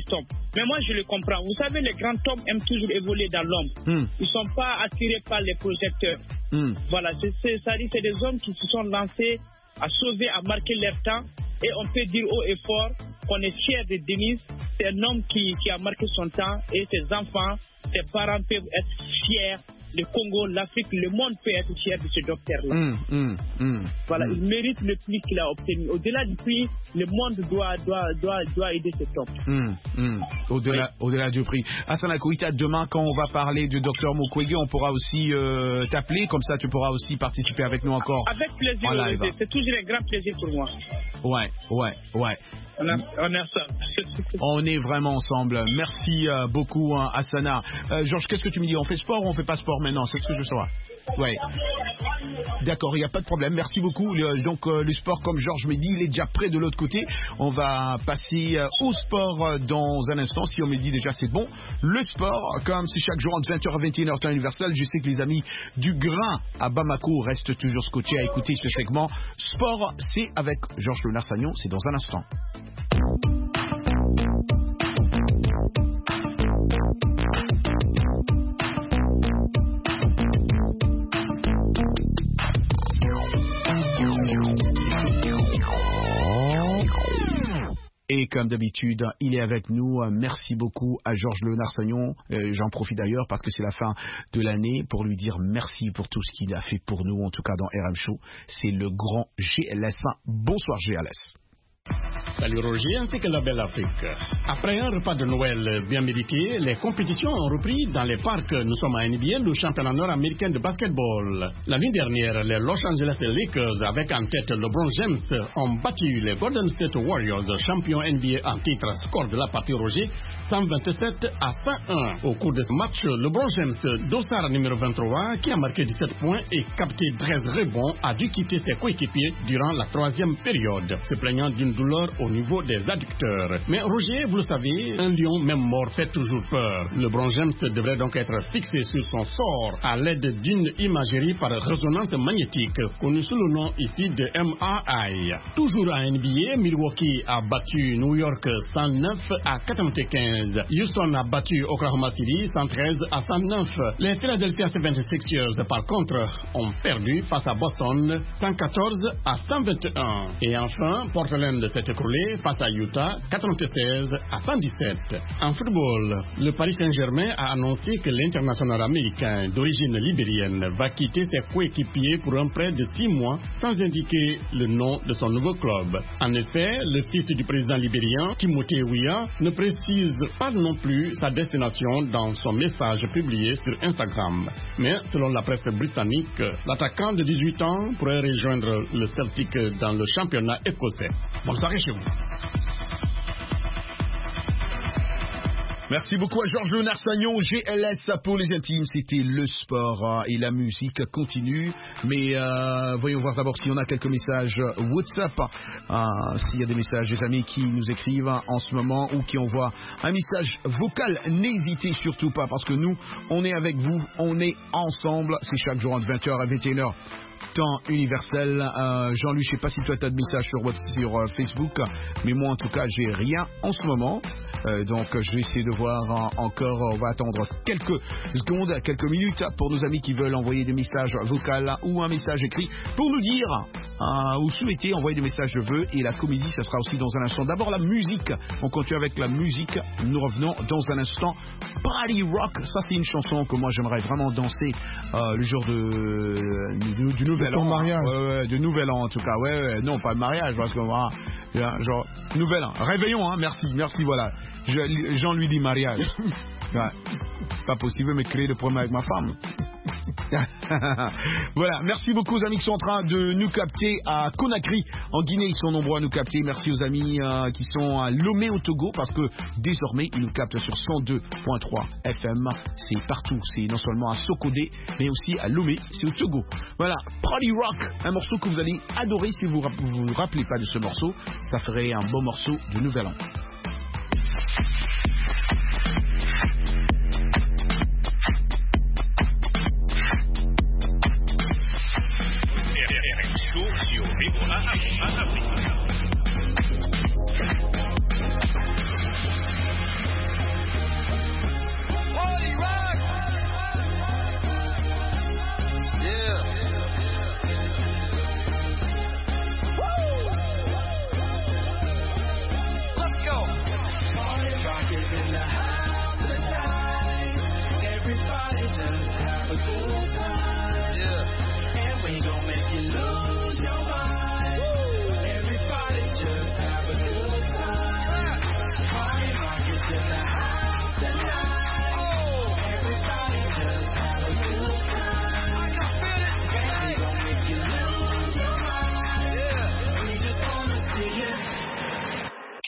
Mais moi, je le comprends. Vous savez, les grands hommes aiment toujours évoluer dans l'ombre. Mm. Ils ne sont pas attirés par les projecteurs. Mm. Voilà, c'est, c'est, ça dit, c'est des hommes qui se sont lancés à sauver, à marquer leur temps. Et on peut dire haut et fort qu'on est fier de Denise. C'est un homme qui, qui a marqué son temps. Et ses enfants, ses parents peuvent être fiers. Le Congo, l'Afrique, le monde peut être fier de ce docteur-là. Mm, mm, mm, voilà, mm. il mérite le prix qu'il a obtenu. Au-delà du prix, le monde doit, doit, doit, doit aider cet homme. Mm, mm. Au-delà, oui. au-delà du prix. Hassan Koita, demain, quand on va parler du docteur Mukwege, on pourra aussi euh, t'appeler. Comme ça, tu pourras aussi participer avec nous encore. Avec plaisir, oui, c'est, c'est toujours un grand plaisir pour moi. Ouais, ouais, ouais. On, a, on est ensemble. On est vraiment ensemble. Merci euh, beaucoup, hein, Hassana. Euh, Georges, qu'est-ce que tu me dis? On fait sport ou on fait pas sport maintenant? C'est ce que je veux savoir. Ouais. D'accord, il n'y a pas de problème. Merci beaucoup. Le, donc, euh, le sport, comme Georges me dit, il est déjà prêt de l'autre côté. On va passer euh, au sport euh, dans un instant. Si on me dit déjà, c'est bon. Le sport, comme c'est chaque jour entre vingt heures et vingt et une heures temps universel, je sais que les amis du Grain à Bamako restent toujours scotchés à écouter ce segment. Sport, c'est avec Georges Leonard-Sagnon. C'est dans un instant. Et comme d'habitude, il est avec nous. Merci beaucoup à Georges Leonard-Sagnon. Euh, j'en profite d'ailleurs parce que c'est la fin de l'année pour lui dire merci pour tout ce qu'il a fait pour nous, en tout cas dans R M Show. C'est le grand G L S. Bonsoir G L S. Salut Roger, ainsi que la belle Afrique. Après un repas de Noël bien mérité, les compétitions ont repris dans les parcs. Nous sommes à N B A, le championnat nord-américain de basketball. La nuit dernière, les Los Angeles Lakers, avec en tête LeBron James, ont battu les Golden State Warriors, champions N B A en titre. Score de la partie Roger, cent vingt-sept à cent un. Au cours de ce match, LeBron James, dossard numéro vingt-trois, qui a marqué dix-sept points et capté treize rebonds, a dû quitter ses coéquipiers durant la troisième période, se plaignant d'une douleur au niveau des adducteurs. Mais Roger, vous le savez, un lion même mort fait toujours peur. LeBron James devrait donc être fixé sur son sort à l'aide d'une imagerie par résonance magnétique, connue sous le nom ici de M R I. Toujours à N B A, Milwaukee a battu New York cent neuf à quatre-vingt-quinze. Houston a battu Oklahoma City cent treize à cent neuf. Les Philadelphia seventy-sixers, par contre, ont perdu face à Boston cent quatorze à cent vingt et un. Et enfin, Portland s'est écroulé face à Utah quatre-vingt-seize à cent dix-sept. En football, le Paris Saint-Germain a annoncé que l'international américain d'origine libérienne va quitter ses coéquipiers pour un prêt de six mois sans indiquer le nom de son nouveau club. En effet, le fils du président libérien, Timothée Weah, ne précise pas non plus sa destination dans son message publié sur Instagram. Mais selon la presse britannique, l'attaquant de dix-huit ans pourrait rejoindre le Celtic dans le championnat écossais. Bonne soirée chez vous. Merci beaucoup à Georges Leonard-Sagnon. G L S pour les intimes, c'était le sport et la musique continue. Mais euh, voyons voir d'abord si on a quelques messages WhatsApp. Euh, S'il y a des messages des amis qui nous écrivent en ce moment ou qui envoient un message vocal, n'hésitez surtout pas parce que nous, on est avec vous, on est ensemble. C'est chaque jour entre vingt heures à vingt et une heures. Temps universel. Euh, Jean-Luc, je ne sais pas si toi tu as de messages sur, sur euh, Facebook, mais moi en tout cas j'ai rien en ce moment. Euh, donc je vais essayer de voir euh, encore. On va attendre quelques secondes, quelques minutes pour nos amis qui veulent envoyer des messages vocaux ou un message écrit pour nous dire euh, ou souhaiter envoyer des messages de vœux. Et la comédie, ça sera aussi dans un instant. D'abord la musique. On continue avec la musique. Nous revenons dans un instant. Party Rock, ça c'est une chanson que moi j'aimerais vraiment danser euh, le jour de, du, du nouvel an. Mariage. Ouais, ouais, de nouvel an en tout cas. Ouais, ouais, non, pas de mariage parce que voilà, genre nouvel an, réveillon, hein. Merci, merci, voilà. Je, Jean lui dit mariage. Ouais. Pas possible, mais créer le problème avec ma femme. Voilà, merci beaucoup aux amis qui sont en train de nous capter à Conakry en Guinée, ils sont nombreux à nous capter. Merci aux amis euh, qui sont à Lomé au Togo parce que désormais ils nous captent sur cent deux virgule trois F M. C'est partout, c'est non seulement à Sokodé mais aussi à Lomé, c'est au Togo. Voilà, Party Rock, un morceau que vous allez adorer si vous vous, vous rappelez pas de ce morceau, ça ferait un beau morceau de Nouvel An.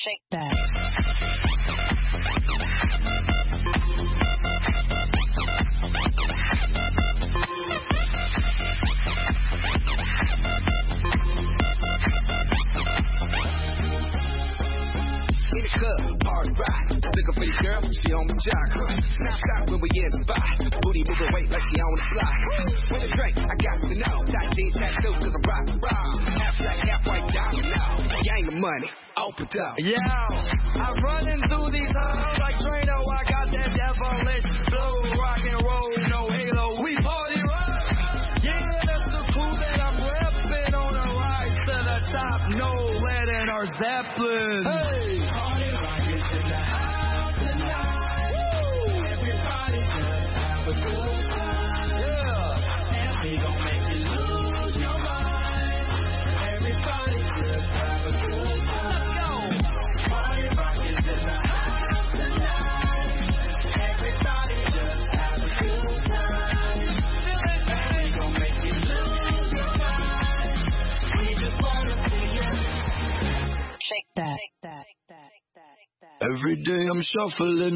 Shake that. In the club, hard rock. Looking for your girl, she on the jock. Now stop when we in the spot. Booty moving weight like she on the fly. With a drink, I got to know. Tight jeans, tattoo, cause I'm rock, rock. Half black, half white, diamond now. Gang of money, open up. Yeah, I'm running through these halls like Trano. I got that devilish flow, rock and roll, no halo. We party rock. Yeah, that's the crew that I'm repping on the rise to the top. No lead in our Zeppelin. Hey. Party rock is in the house tonight. Woo. Everybody just have a good time. Yeah. And we gon' make you lose your mind. Everybody just have a good time. Let's go. Party rock is in the house tonight. Everybody just have a good time. Feel it, and we gon' make you lose your mind. We just wanna see you shake that. Every day I'm shuffling.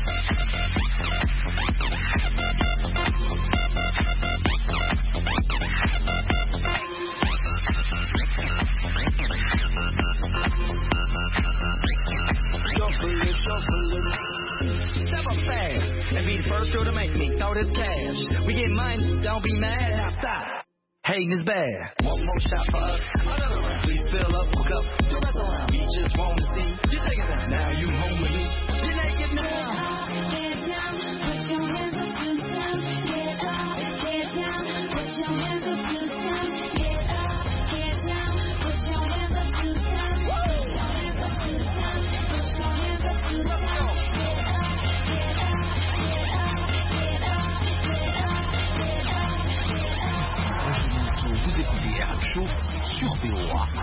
Shuffling, shuffling. Step up fast and be the first girl to make me throw this cash. We get money, don't be mad. Now stop. Hating is bad. One more shot for us. Another round. Please fill up a cup. The rest around. We just want to see you take it down. Now you home with me. You naked now. Get down, put your hands up to the sun. Get up, get down, put your hands up to the sun. Get up, get down, put your hands up to the sun. Put your hands up to the sun. Put your hands up to the sun. Get up, get up, get up, get up, get up, get up. Vous écoutez R M Show sur V O A.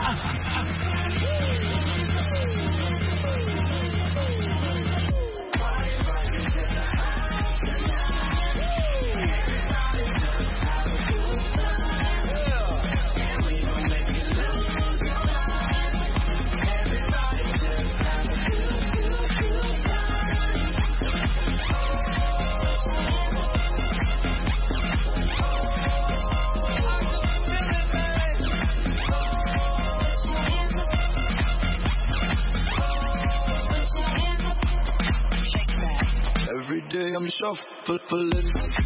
Every day I'm shuffling.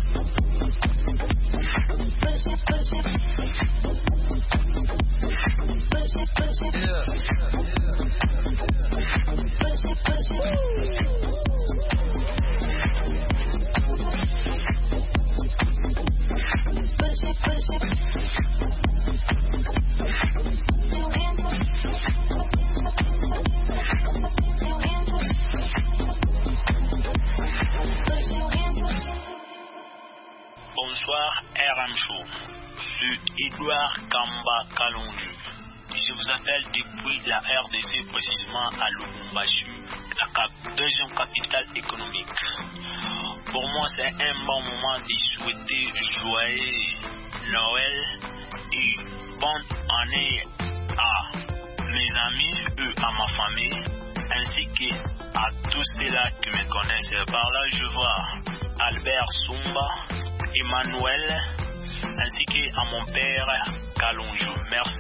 Bonsoir R M Show, c'est Edouard Kamba Kalonji. Je vous appelle depuis la R D C, précisément à Lubumbashi, la cap- deuxième capitale économique. Pour moi, c'est un bon moment de souhaiter joyeux Noël et bonne année à mes amis, eux, à ma famille, ainsi qu'à tous ceux-là qui me connaissent. Par là, je vois Albert Sumba, Emmanuel, ainsi qu'à mon père Kalonjo.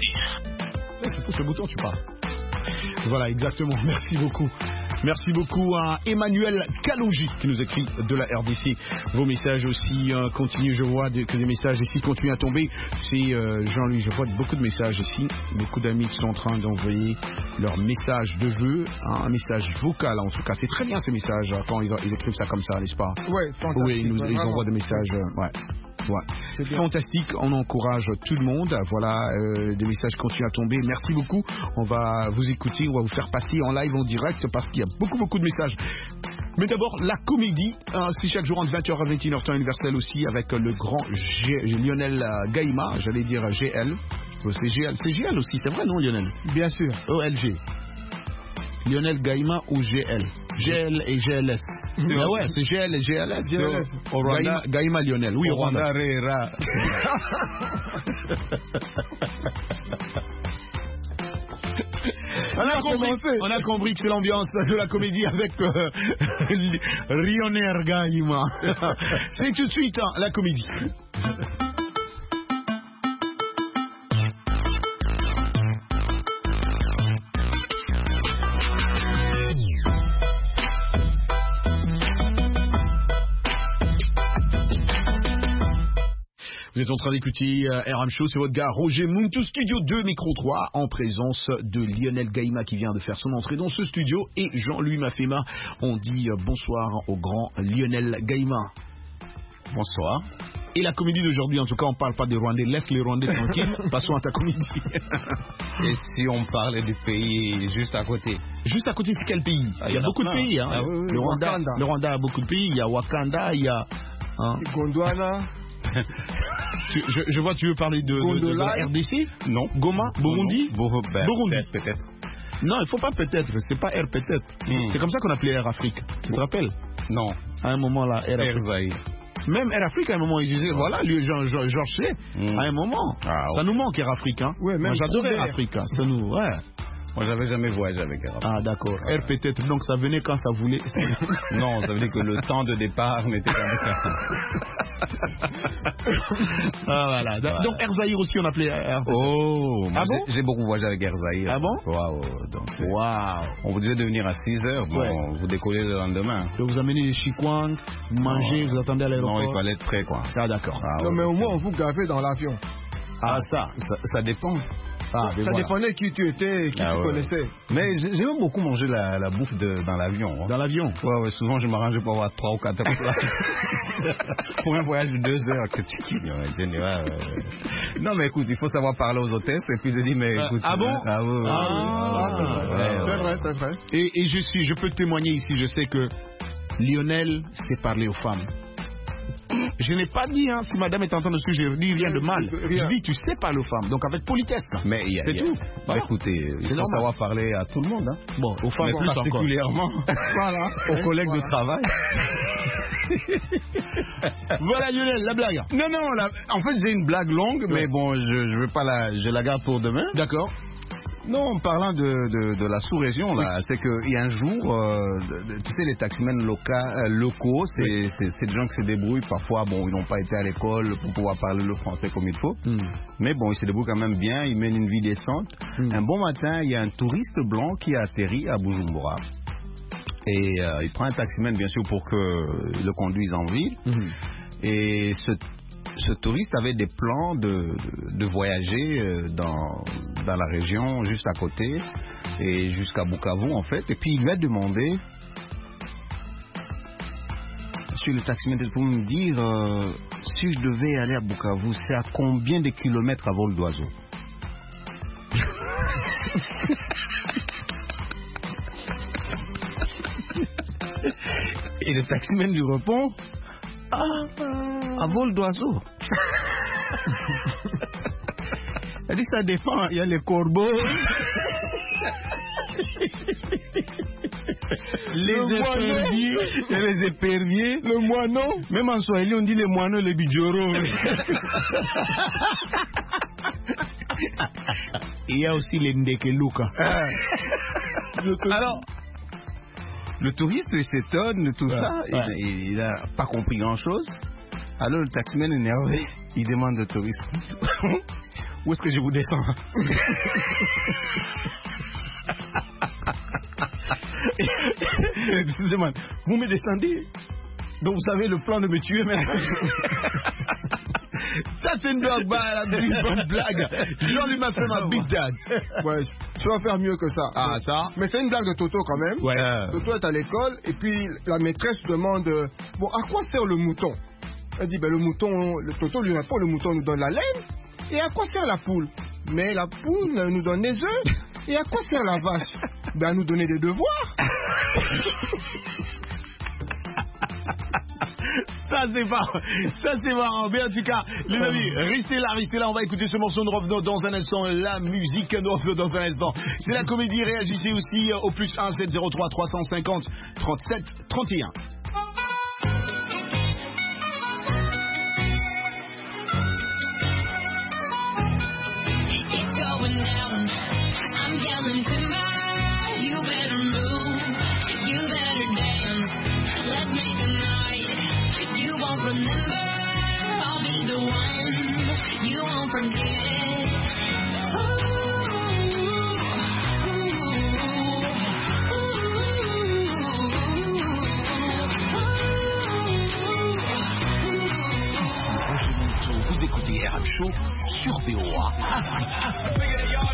Merci. Tu pousses le bouton, tu pars. Voilà, exactement. Merci beaucoup. Merci beaucoup à Emmanuel Kalonji qui nous écrit de la R D C. Vos messages aussi euh, continuent. Je vois que des messages ici continuent à tomber. C'est euh, Jean-Louis. Je vois beaucoup de messages ici. Beaucoup d'amis qui sont en train d'envoyer leur message de vœux, hein, un message vocal en tout cas. C'est très bien ces messages quand ils, ils écrivent ça comme ça, n'est-ce pas? Ouais, fantastique. Oui, ils, nous, ils envoient des messages. Euh, ouais. Ouais. C'est fantastique, on encourage tout le monde. Voilà, euh, des messages continuent à tomber. Merci beaucoup. On va vous écouter, on va vous faire passer en live, en direct, parce qu'il y a beaucoup, beaucoup de messages. Mais d'abord, la comédie, hein, c'est chaque jour entre vingt heures à vingt et une heures temps universel aussi, avec le grand G- Lionel Gaïma, j'allais dire G L. C'est G L, c'est G L aussi, c'est vrai, non, Lionel? Bien sûr. O L G. Lionel Gaïma ou G L? G L et G L S. C'est ah ouais, c'est G L et G L S. G L S. Gaïma, Gaïma Lionel. Oui, au Rwanda. On a, compris, on a compris que c'est l'ambiance de la comédie avec euh, Lionel Gaïma. C'est tout de suite hein, la comédie. Vous êtes en train d'écouter euh, R M Show, c'est votre gars Roger Muntu, Studio deux, Micro trois, en présence de Lionel Gaïma qui vient de faire son entrée dans ce studio et Jean-Louis Mafema. On dit euh, bonsoir au grand Lionel Gaïma. Bonsoir. Et la comédie d'aujourd'hui, en tout cas, on ne parle pas des Rwandais, laisse les Rwandais tranquilles, passons à ta comédie. Et si on parlait du pays juste à côté? Juste à côté, c'est quel pays? ah, Il y a, y a beaucoup plein. de pays. Hein. Ah, oui, oui, le, Rwanda, le Rwanda a beaucoup de pays, il y a Wakanda, il y a... Hein. Gondwana. tu, je, je vois, tu veux parler de, de, de la R D C? Non. Goma? Burundi? Non, non. Ben, Burundi. Peut-être. Non, il ne faut pas peut-être, c'est pas R peut-être. Mm. C'est comme ça qu'on appelait Air Afrique. Tu te rappelles? Non. À un moment là, Air Afrique. Même Air Afrique, à un moment, ils disaient, voilà, lui, Georges C, mm. à un moment. Ah, ça ouais. nous manque Air Afrique. Hein. Ouais, même Moi, j'adorais Air Afrique. Hein. Ça nous, ouais. Moi, j'avais jamais voyagé avec Air Afrique. Ah, d'accord. Air peut-être, donc ça venait quand ça voulait. Non, ça veut dire que le temps de départ n'était pas certain. Ah, voilà. voilà. Donc, Air Zaïre aussi, on appelait Air. Oh, ah bon j'ai beaucoup voyagé avec Air Zaïre. Ah bon? Waouh. Donc, wow. On vous disait de venir à six heures, bon, ouais. vous décollez le lendemain. Donc, vous amenez les chikwang, vous mangez, vous attendez à l'aéroport. Non, il fallait être prêt, quoi. Ah, d'accord. Ah, non, ouais, mais au moins, on vous gavait dans l'avion. Ah, ça, ça, ça dépend. Ah, ça voilà. dépendait qui tu étais et qui ah, tu ouais. connaissais. Mais j'aime beaucoup manger la, la bouffe de, dans l'avion. Hein. Dans l'avion? Ouais, ouais, souvent je m'arrange pour avoir trois ou quatre heures. Pour un voyage de deux heures que tu quittes. Ouais, ouais, ouais. Non, mais écoute, il faut savoir parler aux hôtesses et puis de dire, mais écoute. Ah bon? Ah, ouais, ah, ah, c'est vrai, ouais, ouais, vrai, c'est vrai. Et, et je suis, je peux témoigner ici, je sais que Lionel sait parler aux femmes. Je n'ai pas dit, hein, si madame est en train de suivre, je dis rien de mal. Rien. Je dis, tu sais parler aux femmes, donc avec politesse. Mais y a, c'est y a, tout. Bah, écoutez, il faut normal. savoir parler à tout le monde. Hein. Bon, aux femmes plus particulièrement. Voilà. Aux collègues voilà. de travail. Voilà, Lionel, la blague. Non, non, la... en fait, j'ai une blague longue, ouais. mais bon, je, je veux pas la, je la garde pour demain. D'accord. Non, en parlant de, de, de la sous-région, là, oui. c'est qu'il y a un jour, euh, de, tu sais, les taximens loca, euh, locaux, c'est, oui. c'est, c'est des gens qui se débrouillent. Parfois, bon, ils n'ont pas été à l'école pour pouvoir parler le français comme il faut. Mm. Mais bon, ils se débrouillent quand même bien, ils mènent une vie décente. Mm. Un bon matin, il y a un touriste blanc qui a atterri à Bujumbura. Et euh, il prend un taximène, bien sûr, pour qu'il le conduise en ville. Mm. Et ce Ce touriste avait des plans de, de, de voyager dans, dans la région juste à côté et jusqu'à Bukavu en fait. Et puis il lui a demandé, monsieur le taximène, pour me dire euh, si je devais aller à Bukavu, c'est à combien de kilomètres à vol d'oiseau? Et le taximène lui répond, ah, à vol d'oiseau. Elle dit ça dépend, il y a les corbeaux, les éperviers, il y a les éperviers, le moineau, même en Swahili on dit les moineaux, les bidjoro. Il y a aussi les ndekeluka. Alors, le touriste s'étonne de tout ouais, ça, ouais. il n'a pas compris grand-chose. Alors le taximène énervé, il demande au touriste, où est-ce que je vous descends? Il demande, vous me descendez? Donc vous savez le plan de me tuer maintenant. Ça c'est une blague, bah, une bonne blague. Jean-Louis m'a fait ma big dad. Ouais, tu vas faire mieux que ça. Ah, ça. Mais c'est une blague de Toto quand même. Ouais. Toto est à l'école et puis la maîtresse demande, bon, à quoi sert le mouton? Elle dit, ben le mouton, le Toto lui répond, le mouton nous donne la laine. Et à quoi sert la poule? Mais la poule nous donne des œufs. Et à quoi sert la vache? Ben à nous donner des devoirs. Ça c'est marrant, ça c'est marrant. Mais en tout cas, les amis, restez là, restez là. On va écouter ce morceau de Rovno dans un instant. La musique de Rovno dans un instant. C'est la comédie. Réagissez aussi au plus un sept zéro trois trois cent cinquante trente-sept trente et un. It's going down. I'm yelling timber. Show sur V O A Afrique.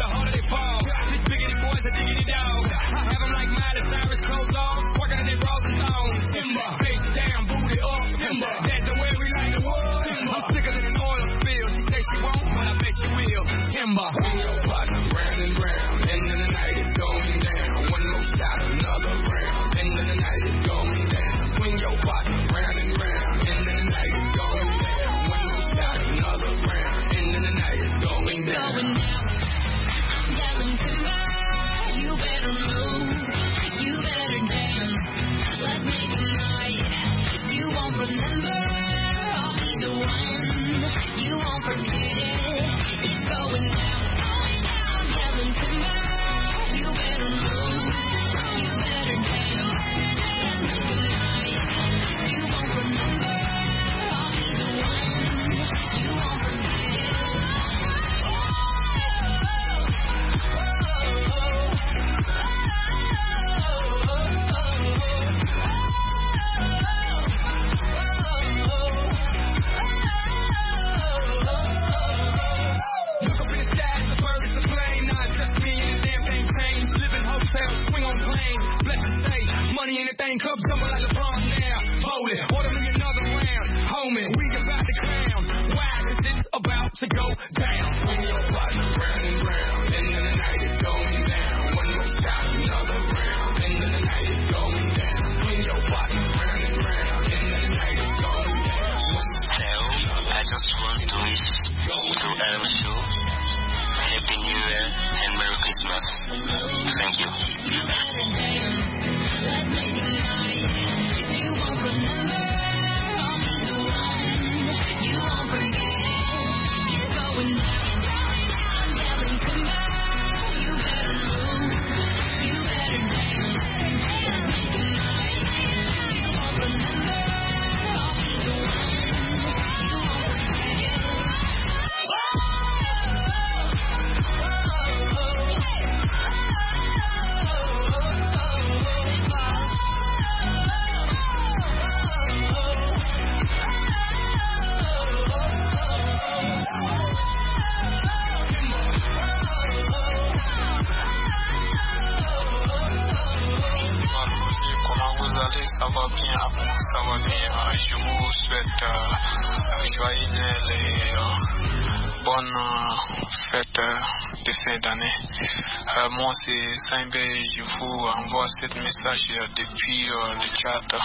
Ça va bien, ça va bien. Je vous souhaite euh, joyeuses et euh, bonnes euh, fêtes euh, de fin d'année. Euh, moi, c'est Saint-Bé, je vous envoie ce message euh, depuis euh, le chat.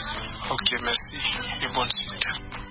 Ok, merci et bonne suite.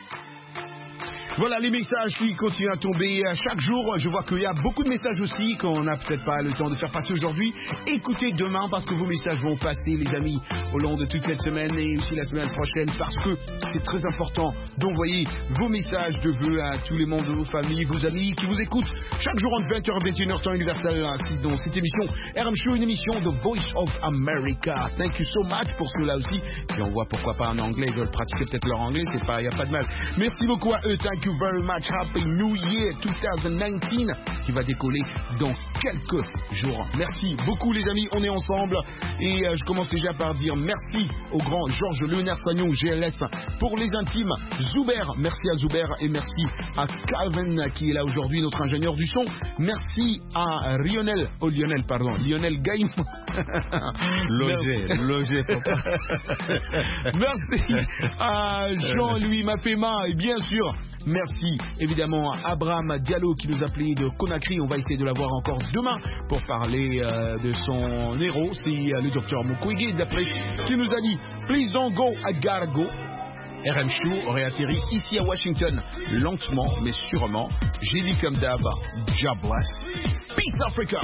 Voilà les messages qui continuent à tomber chaque jour. Je vois qu'il y a beaucoup de messages aussi qu'on n'a peut-être pas le temps de faire passer aujourd'hui. Écoutez demain parce que vos messages vont passer, les amis, au long de toute cette semaine et aussi la semaine prochaine, parce que c'est très important d'envoyer vos messages de vœux à tous les membres de vos familles, vos amis qui vous écoutent chaque jour entre vingt heures et vingt et une heures temps universel dans cette émission R M Show, une émission The Voice of America. Thank you so much pour ceux-là aussi. Et on voit pourquoi pas en anglais, ils veulent pratiquer peut-être leur anglais, c'est pas, il n'y a pas de mal. Merci beaucoup à eux, thank you very much. Happy New Year twenty nineteen qui va décoller dans quelques jours. Merci beaucoup les amis, on est ensemble et euh, je commence déjà par dire merci au grand Georges Léonard Sagnon G L S pour les intimes, Zuber, merci à Zuber et merci à Calvin qui est là aujourd'hui, notre ingénieur du son. Merci à Lionel, oh Lionel pardon, Lionel Gaïm. Logé, logé papa. Merci à Jean-Louis Mapema et bien sûr merci évidemment à Abraham Diallo qui nous a appelé de Conakry. On va essayer de l'avoir encore demain pour parler euh, de son héros. C'est euh, le docteur Mukwege d'après qui nous a dit Please don't go, I gotta go. R M Show aurait atterri ici à Washington, lentement mais sûrement. J'ai dit comme d'hab, God bless. Peace Africa.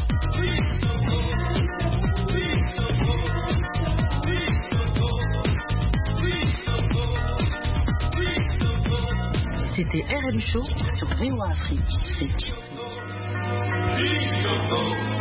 C'était R M Show sur V O A Afrique.